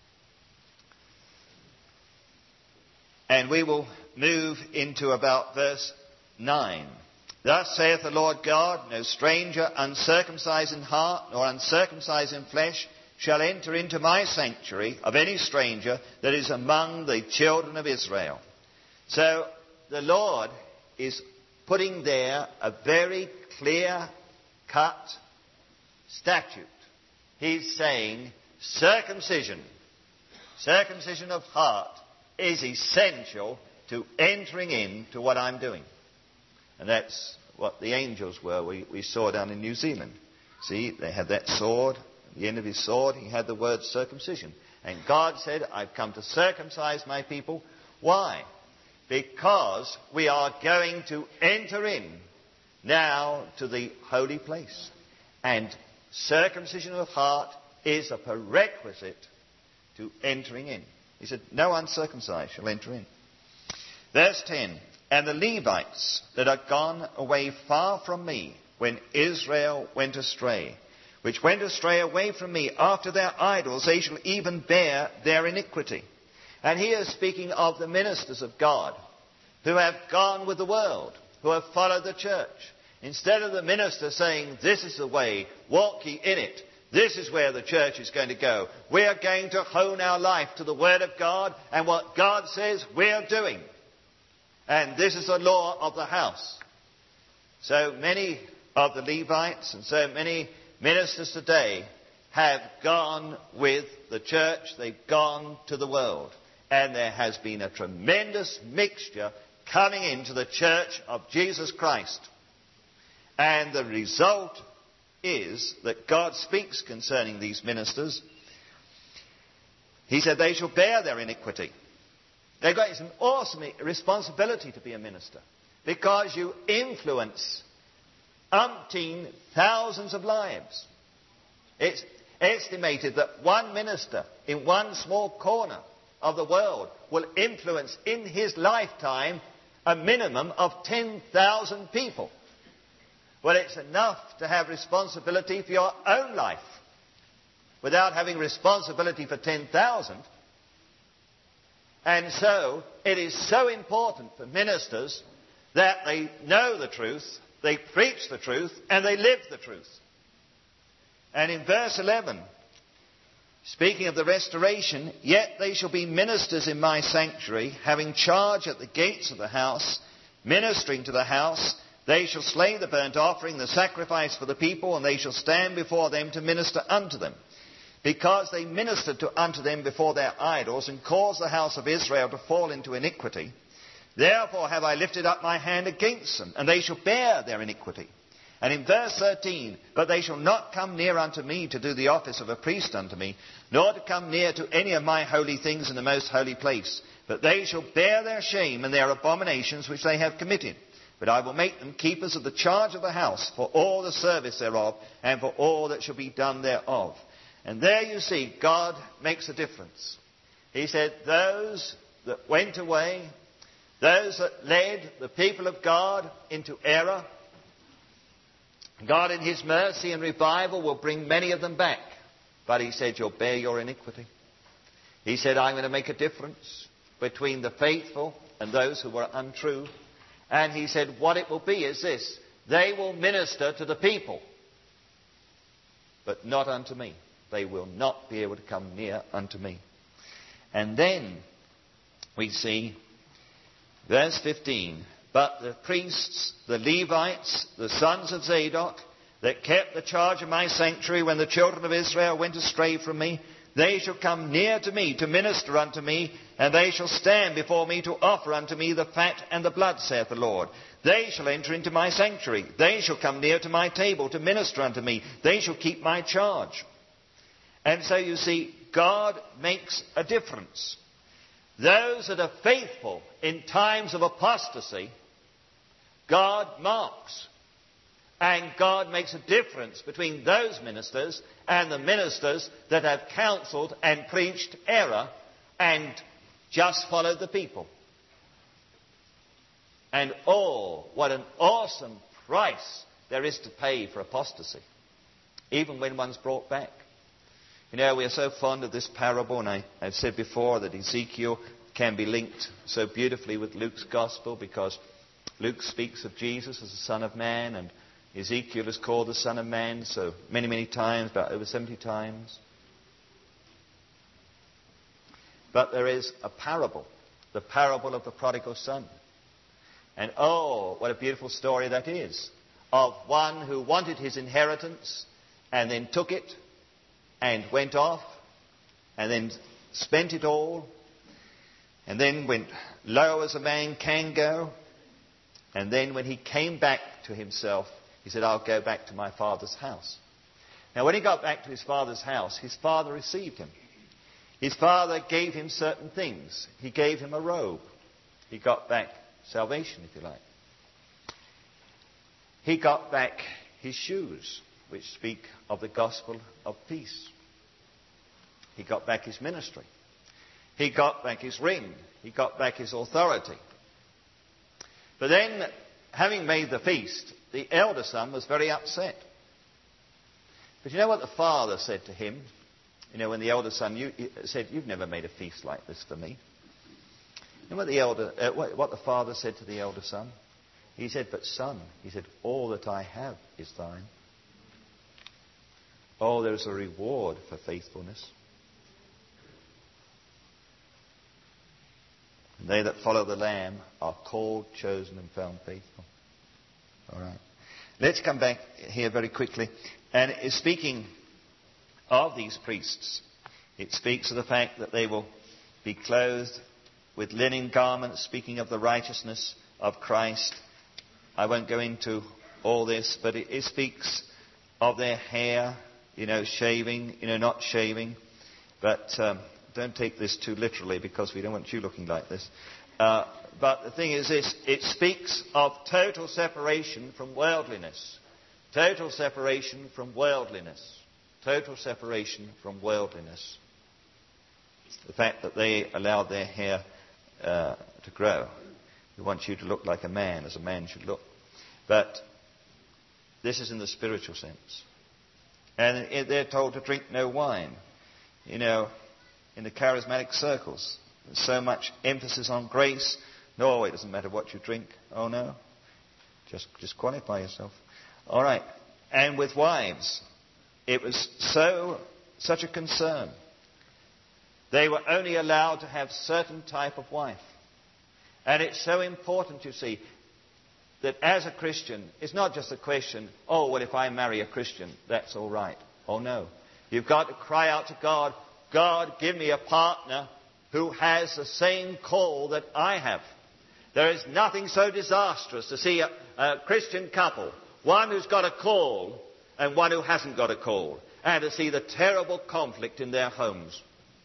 And we will move into about verse nine. Thus saith the Lord God, no stranger uncircumcised in heart nor uncircumcised in flesh shall enter into my sanctuary of any stranger that is among the children of Israel. So the Lord is putting there a very clear-cut statute. He's saying circumcision, circumcision of heart, is essential to entering into what I'm doing. And that's what the angels were we, we saw down in New Zealand. See, they had that sword. At the end of his sword, he had the word circumcision. And God said, I've come to circumcise my people. Why? Because we are going to enter in now to the holy place. And circumcision of heart is a prerequisite to entering in. He said, no uncircumcised shall enter in. Verse ten, and the Levites that are gone away far from me when Israel went astray, which went astray away from me after their idols, they shall even bear their iniquity. And he is speaking of the ministers of God who have gone with the world, who have followed the church. Instead of the minister saying, this is the way, walk ye in it, this is where the church is going to go, we are going to hone our life to the Word of God and what God says we are doing. And this is the law of the house. So many of the Levites and so many ministers today have gone with the church, they've gone to the world. And there has been a tremendous mixture coming into the church of Jesus Christ. And the result is that God speaks concerning these ministers. He said they shall bear their iniquity. They've got, it's an awesome responsibility to be a minister, because you influence umpteen thousands of lives. It's estimated that one minister in one small corner of the world will influence in his lifetime a minimum of ten thousand people. Well, it's enough to have responsibility for your own life without having responsibility for ten thousand. And so it is so important for ministers that they know the truth, they preach the truth, and they live the truth. And in verse eleven, speaking of the restoration, yet they shall be ministers in my sanctuary, having charge at the gates of the house, ministering to the house. They shall slay the burnt offering, the sacrifice for the people, and they shall stand before them to minister unto them. Because they ministered to unto them before their idols, and caused the house of Israel to fall into iniquity. Therefore have I lifted up my hand against them, and they shall bear their iniquity. And in verse thirteen, but they shall not come near unto me to do the office of a priest unto me, nor to come near to any of my holy things in the most holy place. But they shall bear their shame and their abominations which they have committed. But I will make them keepers of the charge of the house, for all the service thereof, and for all that shall be done thereof. And there you see, God makes a difference. He said, those that went away, those that led the people of God into error, God in His mercy and revival will bring many of them back. But He said, you'll bear your iniquity. He said, I'm going to make a difference between the faithful and those who were untrue. And he said, what it will be is this: they will minister to the people, but not unto me. They will not be able to come near unto me. And then we see verse fifteen. But the priests, the Levites, the sons of Zadok, that kept the charge of my sanctuary when the children of Israel went astray from me, they shall come near to me to minister unto me, and they shall stand before me to offer unto me the fat and the blood, saith the Lord. They shall enter into my sanctuary. They shall come near to my table to minister unto me. They shall keep my charge. And so you see, God makes a difference. Those that are faithful in times of apostasy, God marks. And God makes a difference between those ministers and the ministers that have counselled and preached error and just followed the people. And oh, what an awesome price there is to pay for apostasy, even when one's brought back. You know, we are so fond of this parable, and I, I've said before that Ezekiel can be linked so beautifully with Luke's Gospel, because Luke speaks of Jesus as the Son of Man, and Ezekiel is called the Son of Man so many, many times, about over seventy times. But there is a parable, the parable of the prodigal son. And oh, what a beautiful story that is, of one who wanted his inheritance and then took it and went off and then spent it all and then went low as a man can go. And then when he came back to himself, he said, I'll go back to my father's house. Now, when he got back to his father's house, his father received him. His father gave him certain things. He gave him a robe. He got back salvation, if you like. He got back his shoes, which speak of the gospel of peace. He got back his ministry. He got back his ring. He got back his authority. But then, having made the feast, the elder son was very upset. But you know what the father said to him? You know, when the elder son you, said, you've never made a feast like this for me. And what the elder, uh, what, what the father said to the elder son? He said, but son, he said, all that I have is thine. Oh, there is a reward for faithfulness. And they that follow the Lamb are called, chosen, and found faithful. All right. Let's come back here very quickly. And it's speaking of these priests. It speaks of the fact that they will be clothed with linen garments, speaking of the righteousness of Christ. I won't go into all this, but it, it speaks of their hair, you know, shaving, you know, not shaving. But um, don't take this too literally, because we don't want you looking like this. Uh, but the thing is this, it speaks of total separation from worldliness. Total separation from worldliness. Total separation from worldliness. The fact that they allowed their hair uh, to grow. We want you to look like a man, as a man should look. But this is in the spiritual sense. And they're told to drink no wine. You know, in the charismatic circles, there's so much emphasis on grace. No, it doesn't matter what you drink. Oh, no. Just, just qualify yourself. All right. And with wives, it was so, such a concern. They were only allowed to have certain type of wife. And it's so important, you see, that as a Christian, it's not just a question, oh, well, if I marry a Christian, that's all right. Oh, no. You've got to cry out to God, God, give me a partner who has the same call that I have. There is nothing so disastrous to see a, a Christian couple, one who's got a call and one who hasn't got a call, and to see the terrible conflict in their homes.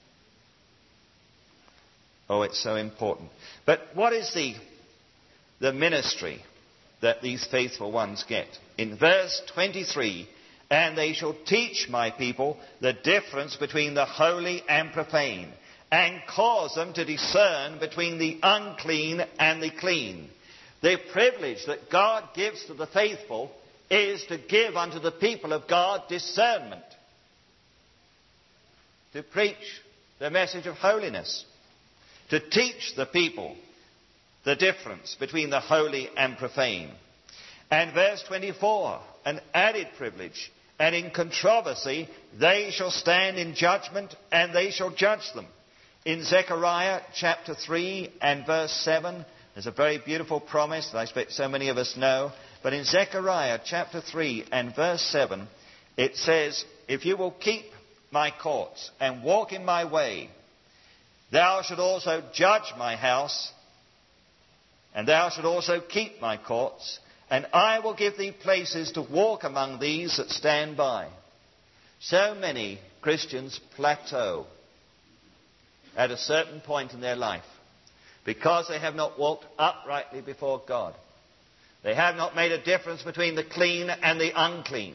Oh, it's so important. But what is the, the ministry that these faithful ones get? In verse twenty-three, and they shall teach my people the difference between the holy and profane, and cause them to discern between the unclean and the clean. The privilege that God gives to the faithful is to give unto the people of God discernment. To preach the message of holiness, to teach the people the difference between the holy and profane. And verse twenty-four, an added privilege. And in controversy they shall stand in judgment, and they shall judge them. In Zechariah chapter three and verse seven, there's a very beautiful promise that I expect so many of us know. But in Zechariah chapter three and verse seven, it says, if you will keep my courts and walk in my way, thou shalt also judge my house, and thou shalt also keep my courts, and I will give thee places to walk among these that stand by. So many Christians plateau at a certain point in their life because they have not walked uprightly before God. They have not made a difference between the clean and the unclean.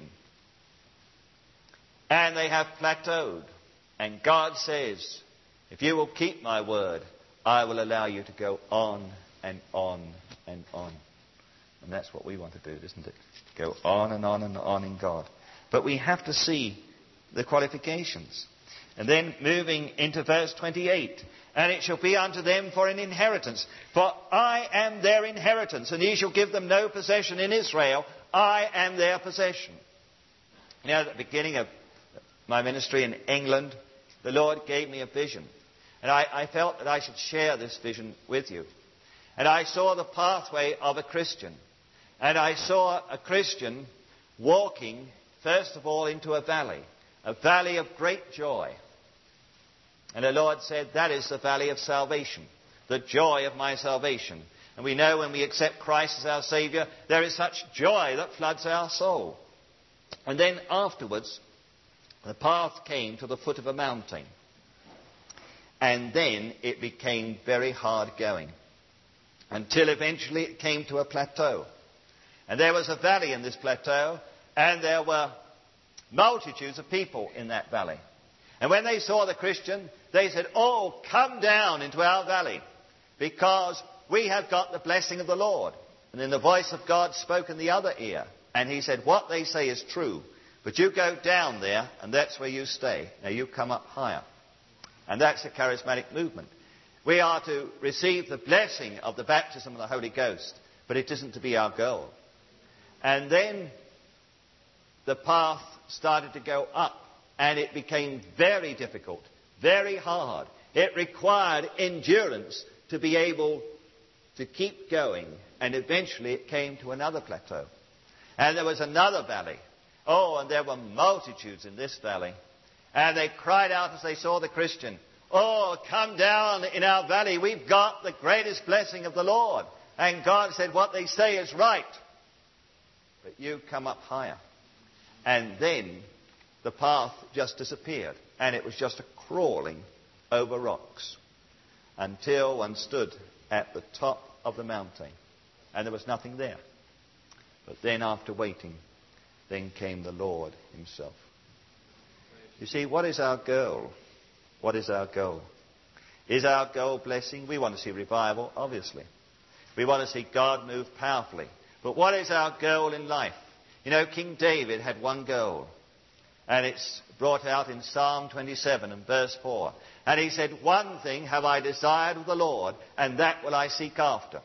And they have plateaued. And God says, if you will keep my word, I will allow you to go on and on and on. And that's what we want to do, isn't it? Go on and on and on in God. But we have to see the qualifications. And then moving into verse twenty-eight. And it shall be unto them for an inheritance. For I am their inheritance, and ye shall give them no possession in Israel. I am their possession. You know, at the beginning of my ministry in England, the Lord gave me a vision. And I, I felt that I should share this vision with you. And I saw the pathway of a Christian. And I saw a Christian walking, first of all, into a valley. A valley of great joy. And the Lord said, that is the valley of salvation. The joy of my salvation. And we know when we accept Christ as our Saviour, there is such joy that floods our soul. And then afterwards, the path came to the foot of a mountain. And then it became very hard going. Until eventually it came to a plateau. And there was a valley in this plateau, and there were multitudes of people in that valley. And when they saw the Christian, they said, oh, come down into our valley, because we have got the blessing of the Lord. And then the voice of God spoke in the other ear. And he said, what they say is true, but you go down there, and that's where you stay. Now you come up higher. And that's the charismatic movement. We are to receive the blessing of the baptism of the Holy Ghost, but it isn't to be our goal. And then the path started to go up, and it became very difficult, very hard. It required endurance to be able to keep going, and eventually it came to another plateau. And there was another valley. Oh, and there were multitudes in this valley. And they cried out as they saw the Christian, oh, come down in our valley. We've got the greatest blessing of the Lord. And God said, what they say is right. But you come up higher. And then the path just disappeared. And it was just a crawling over rocks. Until one stood at the top of the mountain. And there was nothing there. But then after waiting, then came the Lord himself. You see, what is our goal? What is our goal? Is our goal blessing? We want to see revival, obviously. We want to see God move powerfully. But what is our goal in life? You know, King David had one goal. And it's brought out in Psalm twenty-seven and verse four. And he said, one thing have I desired of the Lord, and that will I seek after.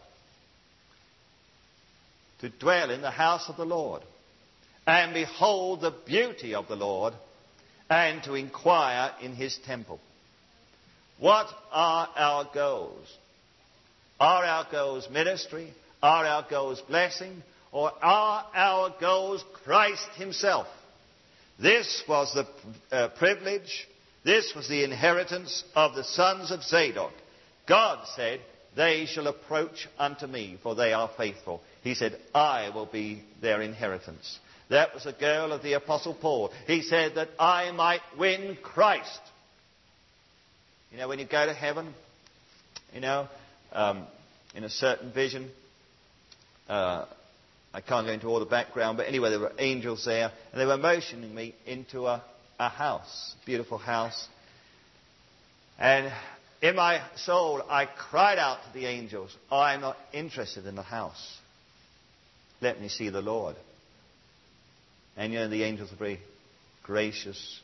To dwell in the house of the Lord, and behold the beauty of the Lord, and to inquire in his temple. What are our goals? Are our goals ministry? Are our goals blessing? Or are our goals Christ himself? This was the uh, privilege, this was the inheritance of the sons of Zadok. God said, they shall approach unto me, for they are faithful. He said, I will be their inheritance. That was the goal of the Apostle Paul. He said that I might win Christ. You know, when you go to heaven, you know, um, in a certain vision, uh, I can't go into all the background, but anyway, there were angels there, and they were motioning me into a, a house, a beautiful house. And in my soul, I cried out to the angels, oh, I'm not interested in the house. Let me see the Lord. And you know, the angels are very gracious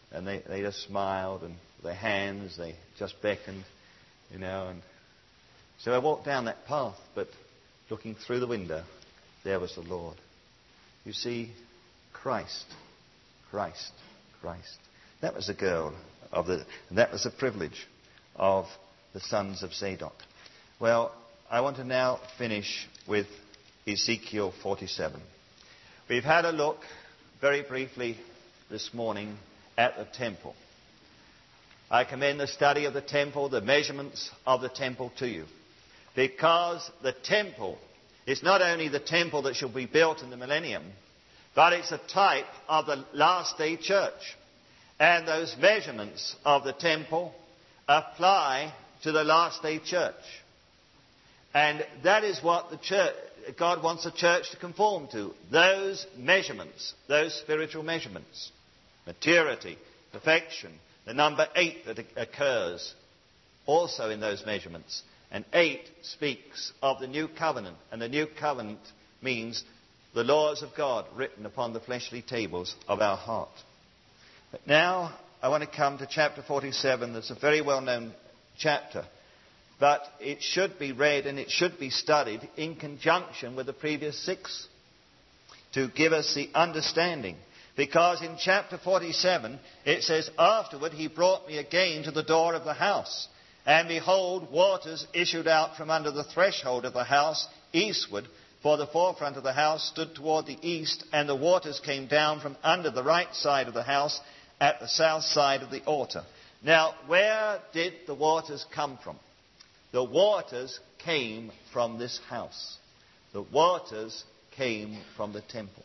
And they, they just smiled, and with their hands, they just beckoned, you know. And so I walked down that path, but looking through the window, there was the Lord. You see, Christ, Christ, Christ. That was the girl of the, and that was the privilege of the sons of Zadok. Well, I want to now finish with Ezekiel forty-seven. We've had a look very briefly this morning at the temple. I commend the study of the temple, the measurements of the temple to you, because the temple is not only the temple that shall be built in the millennium, but it's a type of the last day church. And those measurements of the temple apply to the last day church. And that is what the church, God wants the church to conform to. Those measurements, those spiritual measurements. Maturity, perfection, the number eight that occurs also in those measurements. And eight speaks of the new covenant. And the new covenant means the laws of God written upon the fleshly tables of our heart. But now I want to come to chapter forty-seven. That's a very well-known chapter. But it should be read and it should be studied in conjunction with the previous six to give us the understanding. Because in chapter forty-seven it says, "Afterward he brought me again to the door of the house. And behold, waters issued out from under the threshold of the house eastward. For the forefront of the house stood toward the east, and the waters came down from under the right side of the house at the south side of the altar." Now, where did the waters come from? The waters came from this house. The waters came from the temple.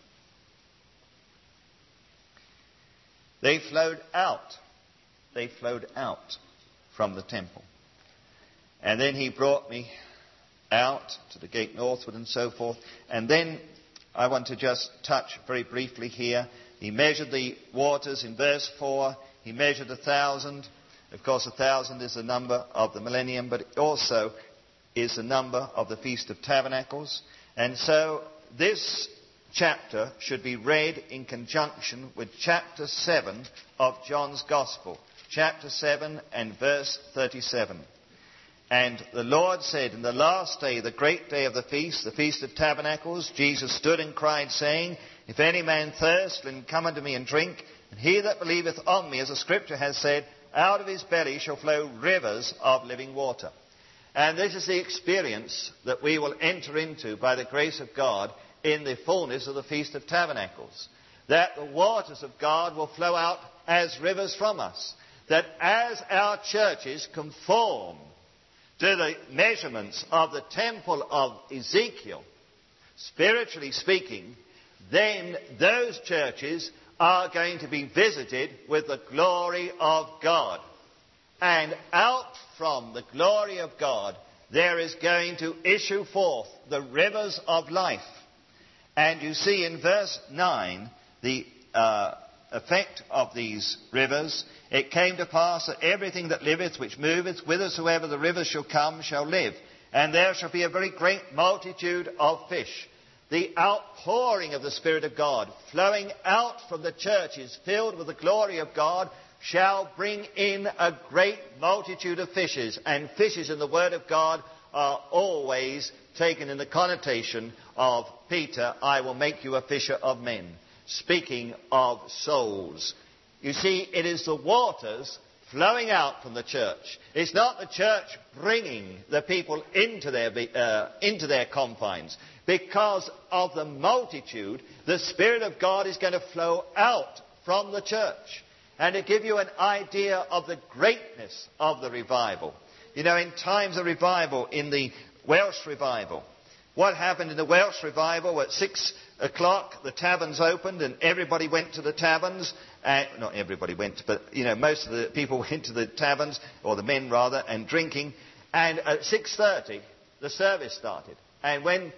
They flowed out. They flowed out from the temple. And then he brought me out to the gate northward and so forth. And then I want to just touch very briefly here. He measured the waters in verse four. He measured a thousand. Of course, a thousand is the number of the millennium, but it also is the number of the Feast of Tabernacles. And so this chapter should be read in conjunction with chapter seven of John's Gospel. Chapter seven and verse thirty-seven. "And the Lord said, in the last day, the great day of the feast, the Feast of Tabernacles, Jesus stood and cried, saying, If any man thirst, let him come unto me and drink. And he that believeth on me, as the Scripture has said, out of his belly shall flow rivers of living water." And this is the experience that we will enter into by the grace of God in the fullness of the Feast of Tabernacles. That the waters of God will flow out as rivers from us. That as our churches conform to the measurements of the temple of Ezekiel, spiritually speaking, then those churches are going to be visited with the glory of God. And out from the glory of God, there is going to issue forth the rivers of life. And you see in verse nine the uh, effect of these rivers. "It came to pass that everything that liveth, which moveth, whithersoever the rivers shall come, shall live. And there shall be a very great multitude of fish." The outpouring of the Spirit of God, flowing out from the churches filled with the glory of God, shall bring in a great multitude of fishes. And fishes in the Word of God are always taken in the connotation of Peter, "I will make you a fisher of men," speaking of souls. You see, it is the waters flowing out from the church. It's not the church bringing the people into their, uh, into their confines. Because of the multitude, the Spirit of God is going to flow out from the church. And to give you an idea of the greatness of the revival. You know, in times of revival, in the Welsh revival, what happened in the Welsh revival? At six o'clock, the taverns opened and everybody went to the taverns. Uh, not everybody went, but, you know, most of the people went to the taverns, or the men rather, and drinking. And at six thirty, the service started. And when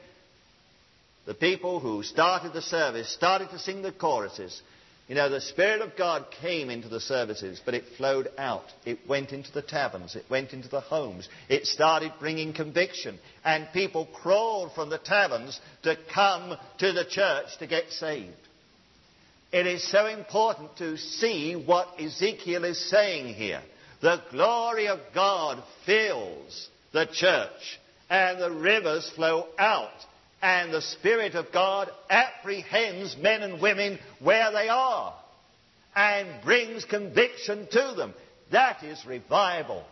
the people who started the service started to sing the choruses, you know, the Spirit of God came into the services, but it flowed out. It went into the taverns. It went into the homes. It started bringing conviction. And people crawled from the taverns to come to the church to get saved. it is so important to see what Ezekiel is saying here. The glory of God fills the church, and the rivers flow out, and the Spirit of God apprehends men and women where they are and brings conviction to them. That is revival.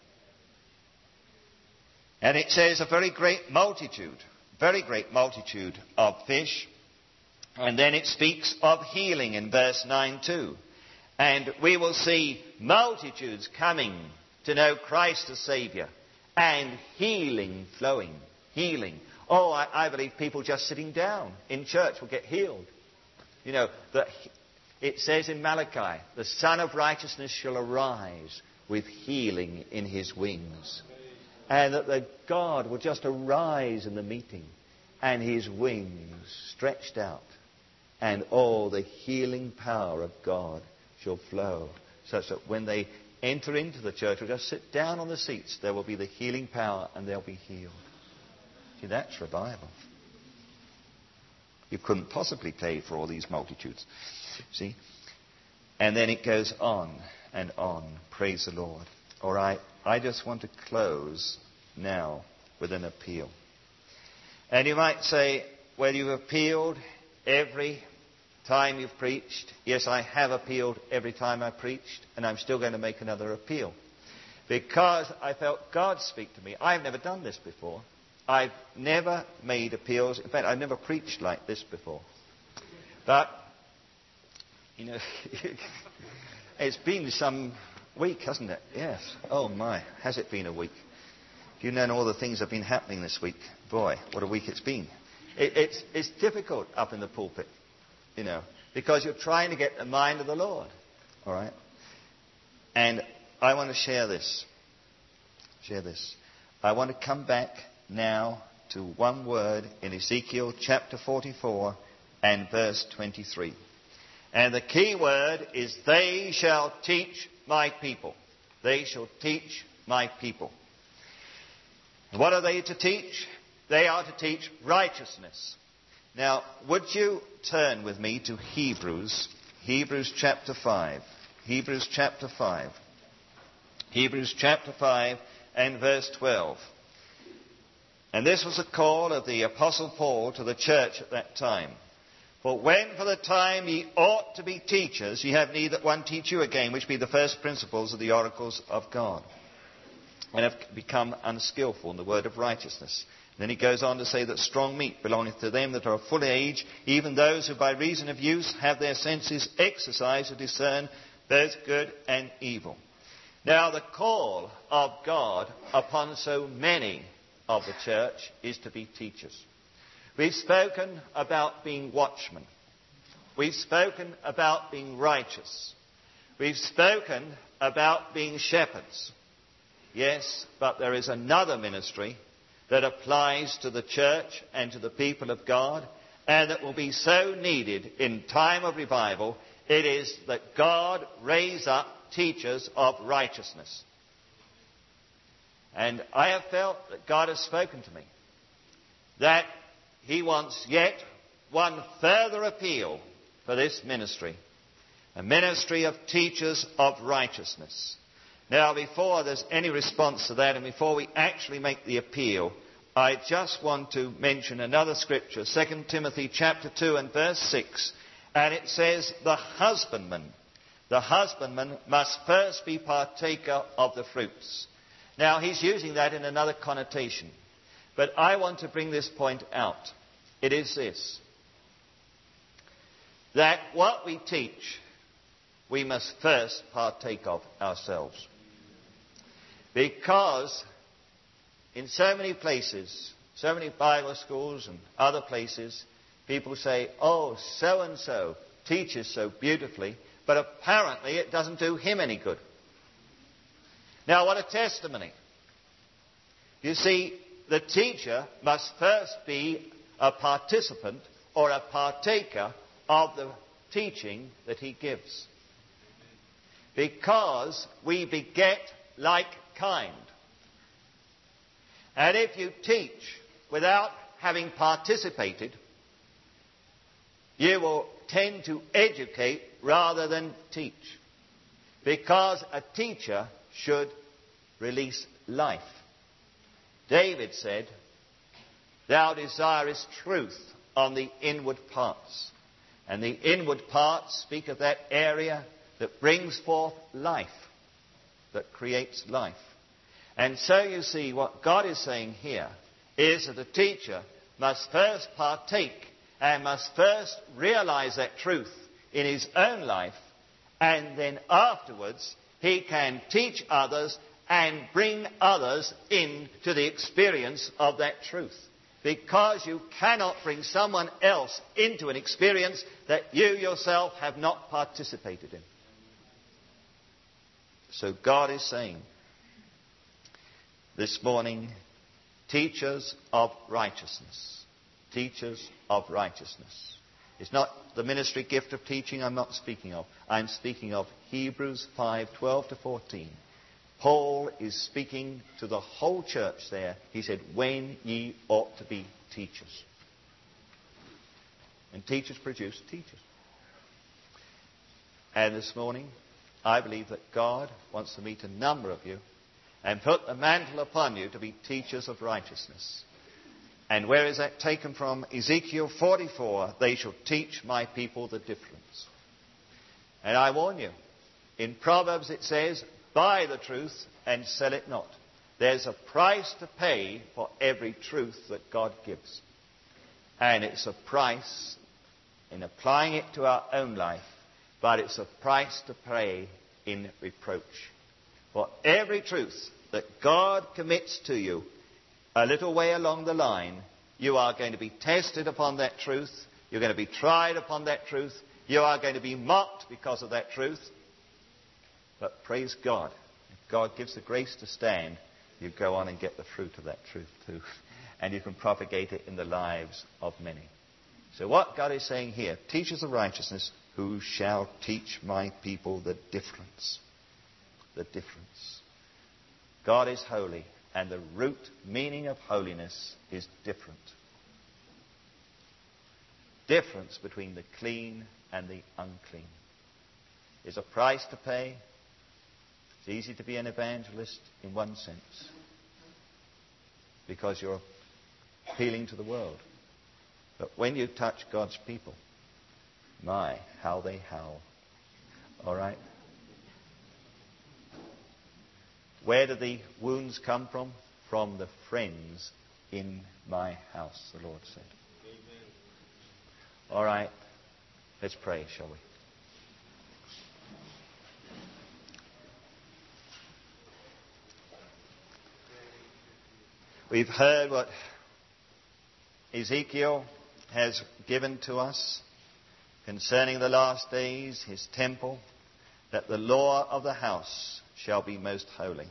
And it says a very great multitude, very great multitude of fish. And then it speaks of healing in verse nine too. And we will see multitudes coming to know Christ as Saviour, and healing flowing. Healing. Oh, I, I believe people just sitting down in church will get healed. You know, that it says in Malachi, the Son of Righteousness shall arise with healing in his wings. And that the God will just arise in the meeting, and his wings stretched out. And oh, the healing power of God shall flow, such that when they enter into the church or just sit down on the seats, there will be the healing power and they'll be healed. See, that's revival. You couldn't possibly pay for all these multitudes. See? And then it goes on and on. Praise the Lord. All right, I just want to close now with an appeal. And you might say, well, you've appealed every time you've preached. Yes, I have appealed every time I preached, and I'm still going to make another appeal. Because I felt God speak to me. I've never done this before. I've never made appeals. In fact, I've never preached like this before. But, you know, it's been some week, hasn't it? Yes. Oh, my. Has it been a week? If you know all the things that have been happening this week, boy, what a week it's been. It, it's, it's difficult up in the pulpit, you know, because you're trying to get the mind of the Lord. All right? And I want to share this. Share this. I want to come back now to one word in Ezekiel chapter forty-four and verse twenty-three. And the key word is, they shall teach my people. They shall teach my people. And what are they to teach? They are to teach righteousness. Now, would you turn with me to Hebrews, Hebrews chapter five. Hebrews chapter five. Hebrews chapter five and verse twelve. And this was a call of the Apostle Paul to the church at that time. For when for the time ye ought to be teachers, ye have need that one teach you again, which be the first principles of the oracles of God, and have become unskillful in the word of righteousness. And then he goes on to say that strong meat belongeth to them that are of full age, even those who by reason of use have their senses exercised to discern both good and evil. Now the call of God upon so many of the church is to be teachers. We've spoken about being watchmen. We've spoken about being righteous. We've spoken about being shepherds. Yes, but there is another ministry that applies to the church and to the people of God, and that will be so needed in time of revival. It is that God raise up teachers of righteousness. And I have felt that God has spoken to me that he wants yet one further appeal for this ministry, a ministry of teachers of righteousness. Now, before there's any response to that, and before we actually make the appeal, I just want to mention another scripture, Second Timothy chapter two and verse six, and it says, the husbandman, the husbandman must first be partaker of the fruits. Now, he's using that in another connotation. But I want to bring this point out. It is this. That what we teach, we must first partake of ourselves. Because in so many places, so many Bible schools and other places, people say, oh, so-and-so teaches so beautifully, but apparently it doesn't do him any good. Now, what a testimony. You see, the teacher must first be a participant or a partaker of the teaching that he gives. Because we beget like kind. And if you teach without having participated, you will tend to educate rather than teach. Because a teacher should release life. David said, "Thou desirest truth on the inward parts." And the inward parts speak of that area that brings forth life, that creates life. And so you see, what God is saying here is that a teacher must first partake and must first realize that truth in his own life, and then afterwards he can teach others and bring others into the experience of that truth. Because you cannot bring someone else into an experience that you yourself have not participated in. So God is saying this morning, teachers of righteousness. Teachers of righteousness. It's not the ministry gift of teaching I'm not speaking of. I'm speaking of Hebrews five, twelve to fourteen. Paul is speaking to the whole church there. He said, when ye ought to be teachers. And teachers produce teachers. And this morning, I believe that God wants to meet a number of you and put the mantle upon you to be teachers of righteousness. And where is that taken from? Ezekiel forty-four, they shall teach my people the difference. And I warn you, in Proverbs it says, buy the truth and sell it not. There's a price to pay for every truth that God gives. And it's a price in applying it to our own life, but it's a price to pay in reproach. For every truth that God commits to you, a little way along the line, you are going to be tested upon that truth. You're going to be tried upon that truth. You are going to be mocked because of that truth. But praise God, if God gives the grace to stand, you go on and get the fruit of that truth too. And you can propagate it in the lives of many. So what God is saying here, teachers of righteousness, who shall teach my people the difference. The difference. God is holy, and the root meaning of holiness is different. Difference between the clean and the unclean. There's a price to pay. It's easy to be an evangelist in one sense, because you're appealing to the world. But when you touch God's people, my, how they howl. All right? Where do the wounds come from? From the friends in my house, the Lord said. Amen. All right. Let's pray, shall we? We've heard what Ezekiel has given to us concerning the last days, his temple, that the law of the house shall be most holy.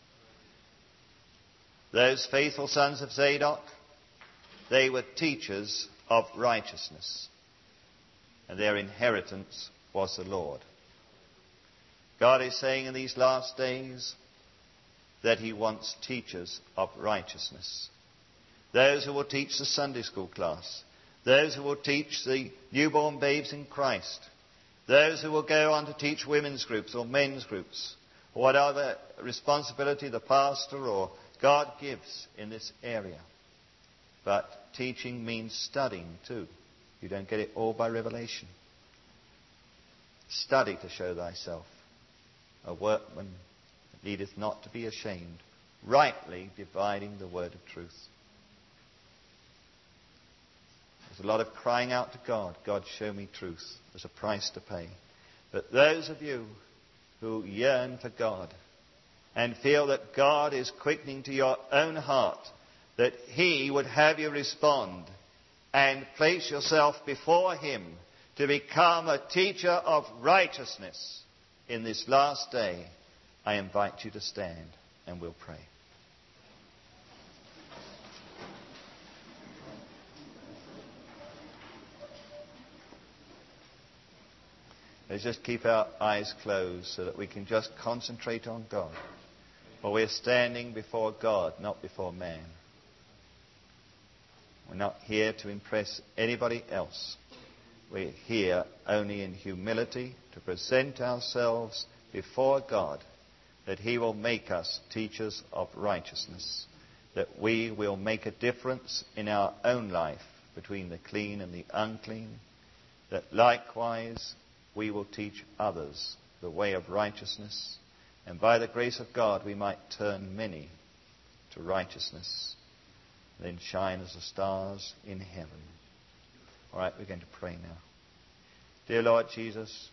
Those faithful sons of Zadok, they were teachers of righteousness, and their inheritance was the Lord. God is saying in these last days that he wants teachers of righteousness. Those who will teach the Sunday school class. Those who will teach the newborn babes in Christ. Those who will go on to teach women's groups or men's groups. Or whatever responsibility the pastor or God gives in this area. But teaching means studying too. You don't get it all by revelation. Study to show thyself a workman that needeth not to be ashamed, rightly dividing the word of truth. There's a lot of crying out to God. God, show me truth. There's a price to pay. But those of you who yearn for God and feel that God is quickening to your own heart, that he would have you respond and place yourself before him to become a teacher of righteousness in this last day, I invite you to stand and we'll pray. Let's just keep our eyes closed so that we can just concentrate on God. For we're standing before God, not before man. We're not here to impress anybody else. we're here only in humility to present ourselves before God, that he will make us teachers of righteousness, that we will make a difference in our own life between the clean and the unclean, that likewise we will teach others the way of righteousness, and by the grace of God we might turn many to righteousness, then shine as the stars in heaven. All right, we're going to pray now. Dear Lord Jesus,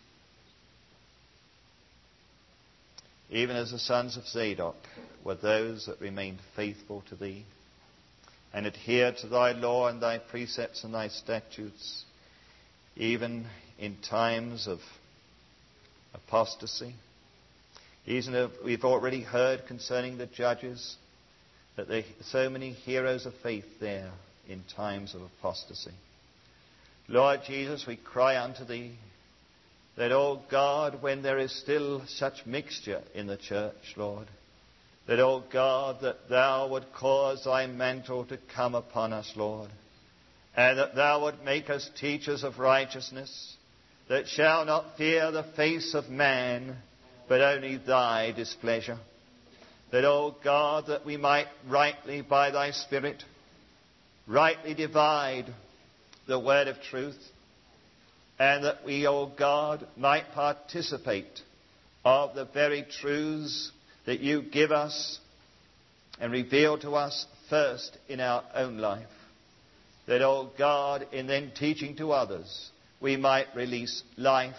even as the sons of Zadok were those that remained faithful to thee and adhered to thy law and thy precepts and thy statutes, even in times of apostasy, even if we've already heard concerning the judges that there are so many heroes of faith there in times of apostasy. Lord Jesus, we cry unto thee that, O God, when there is still such mixture in the church, Lord, that, O God, that thou would cause thy mantle to come upon us, Lord, and that thou would make us teachers of righteousness, that shall not fear the face of man, but only thy displeasure. That, O God, that we might rightly, by thy Spirit, rightly divide the word of truth, and that we, O God, might participate of the very truths that you give us and reveal to us first in our own life. That, O God, in then teaching to others, we might release life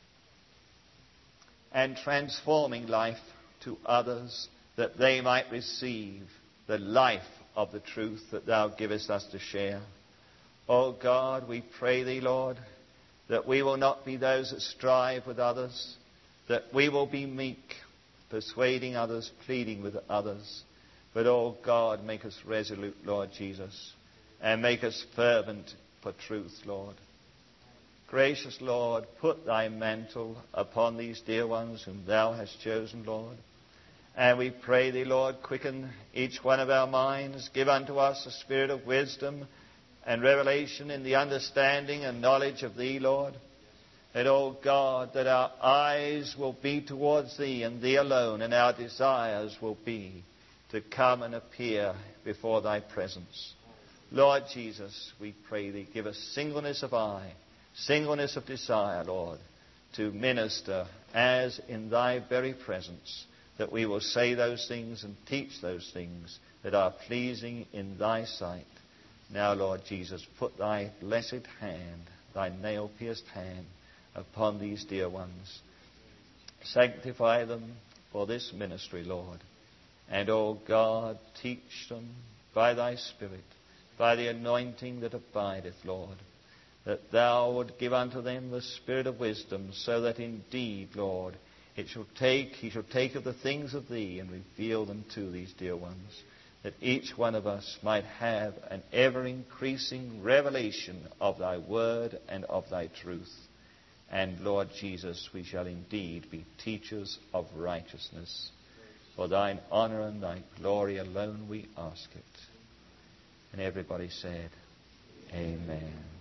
and transforming life to others, that they might receive the life of the truth that thou givest us to share. O God, we pray thee, Lord, that we will not be those that strive with others, that we will be meek, persuading others, pleading with others. But, O God, make us resolute, Lord Jesus, and make us fervent for truth, Lord. Gracious Lord, put thy mantle upon these dear ones whom thou hast chosen, Lord. And we pray thee, Lord, quicken each one of our minds. Give unto us a spirit of wisdom and revelation in the understanding and knowledge of thee, Lord. That, O God, that our eyes will be towards thee and thee alone, and our desires will be to come and appear before thy presence. Lord Jesus, we pray thee, give us singleness of eye, singleness of desire, Lord, to minister as in thy very presence, that we will say those things and teach those things that are pleasing in thy sight. Now, Lord Jesus, put thy blessed hand, thy nail-pierced hand, upon these dear ones. Sanctify them for this ministry, Lord. And, O God, teach them by thy Spirit, by the anointing that abideth, Lord, that thou would give unto them the spirit of wisdom, so that indeed, Lord, it shall take, he shall take of the things of thee and reveal them to these dear ones, that each one of us might have an ever-increasing revelation of thy word and of thy truth. And, Lord Jesus, we shall indeed be teachers of righteousness. For thine honor and thy glory alone we ask it. And everybody said, Amen.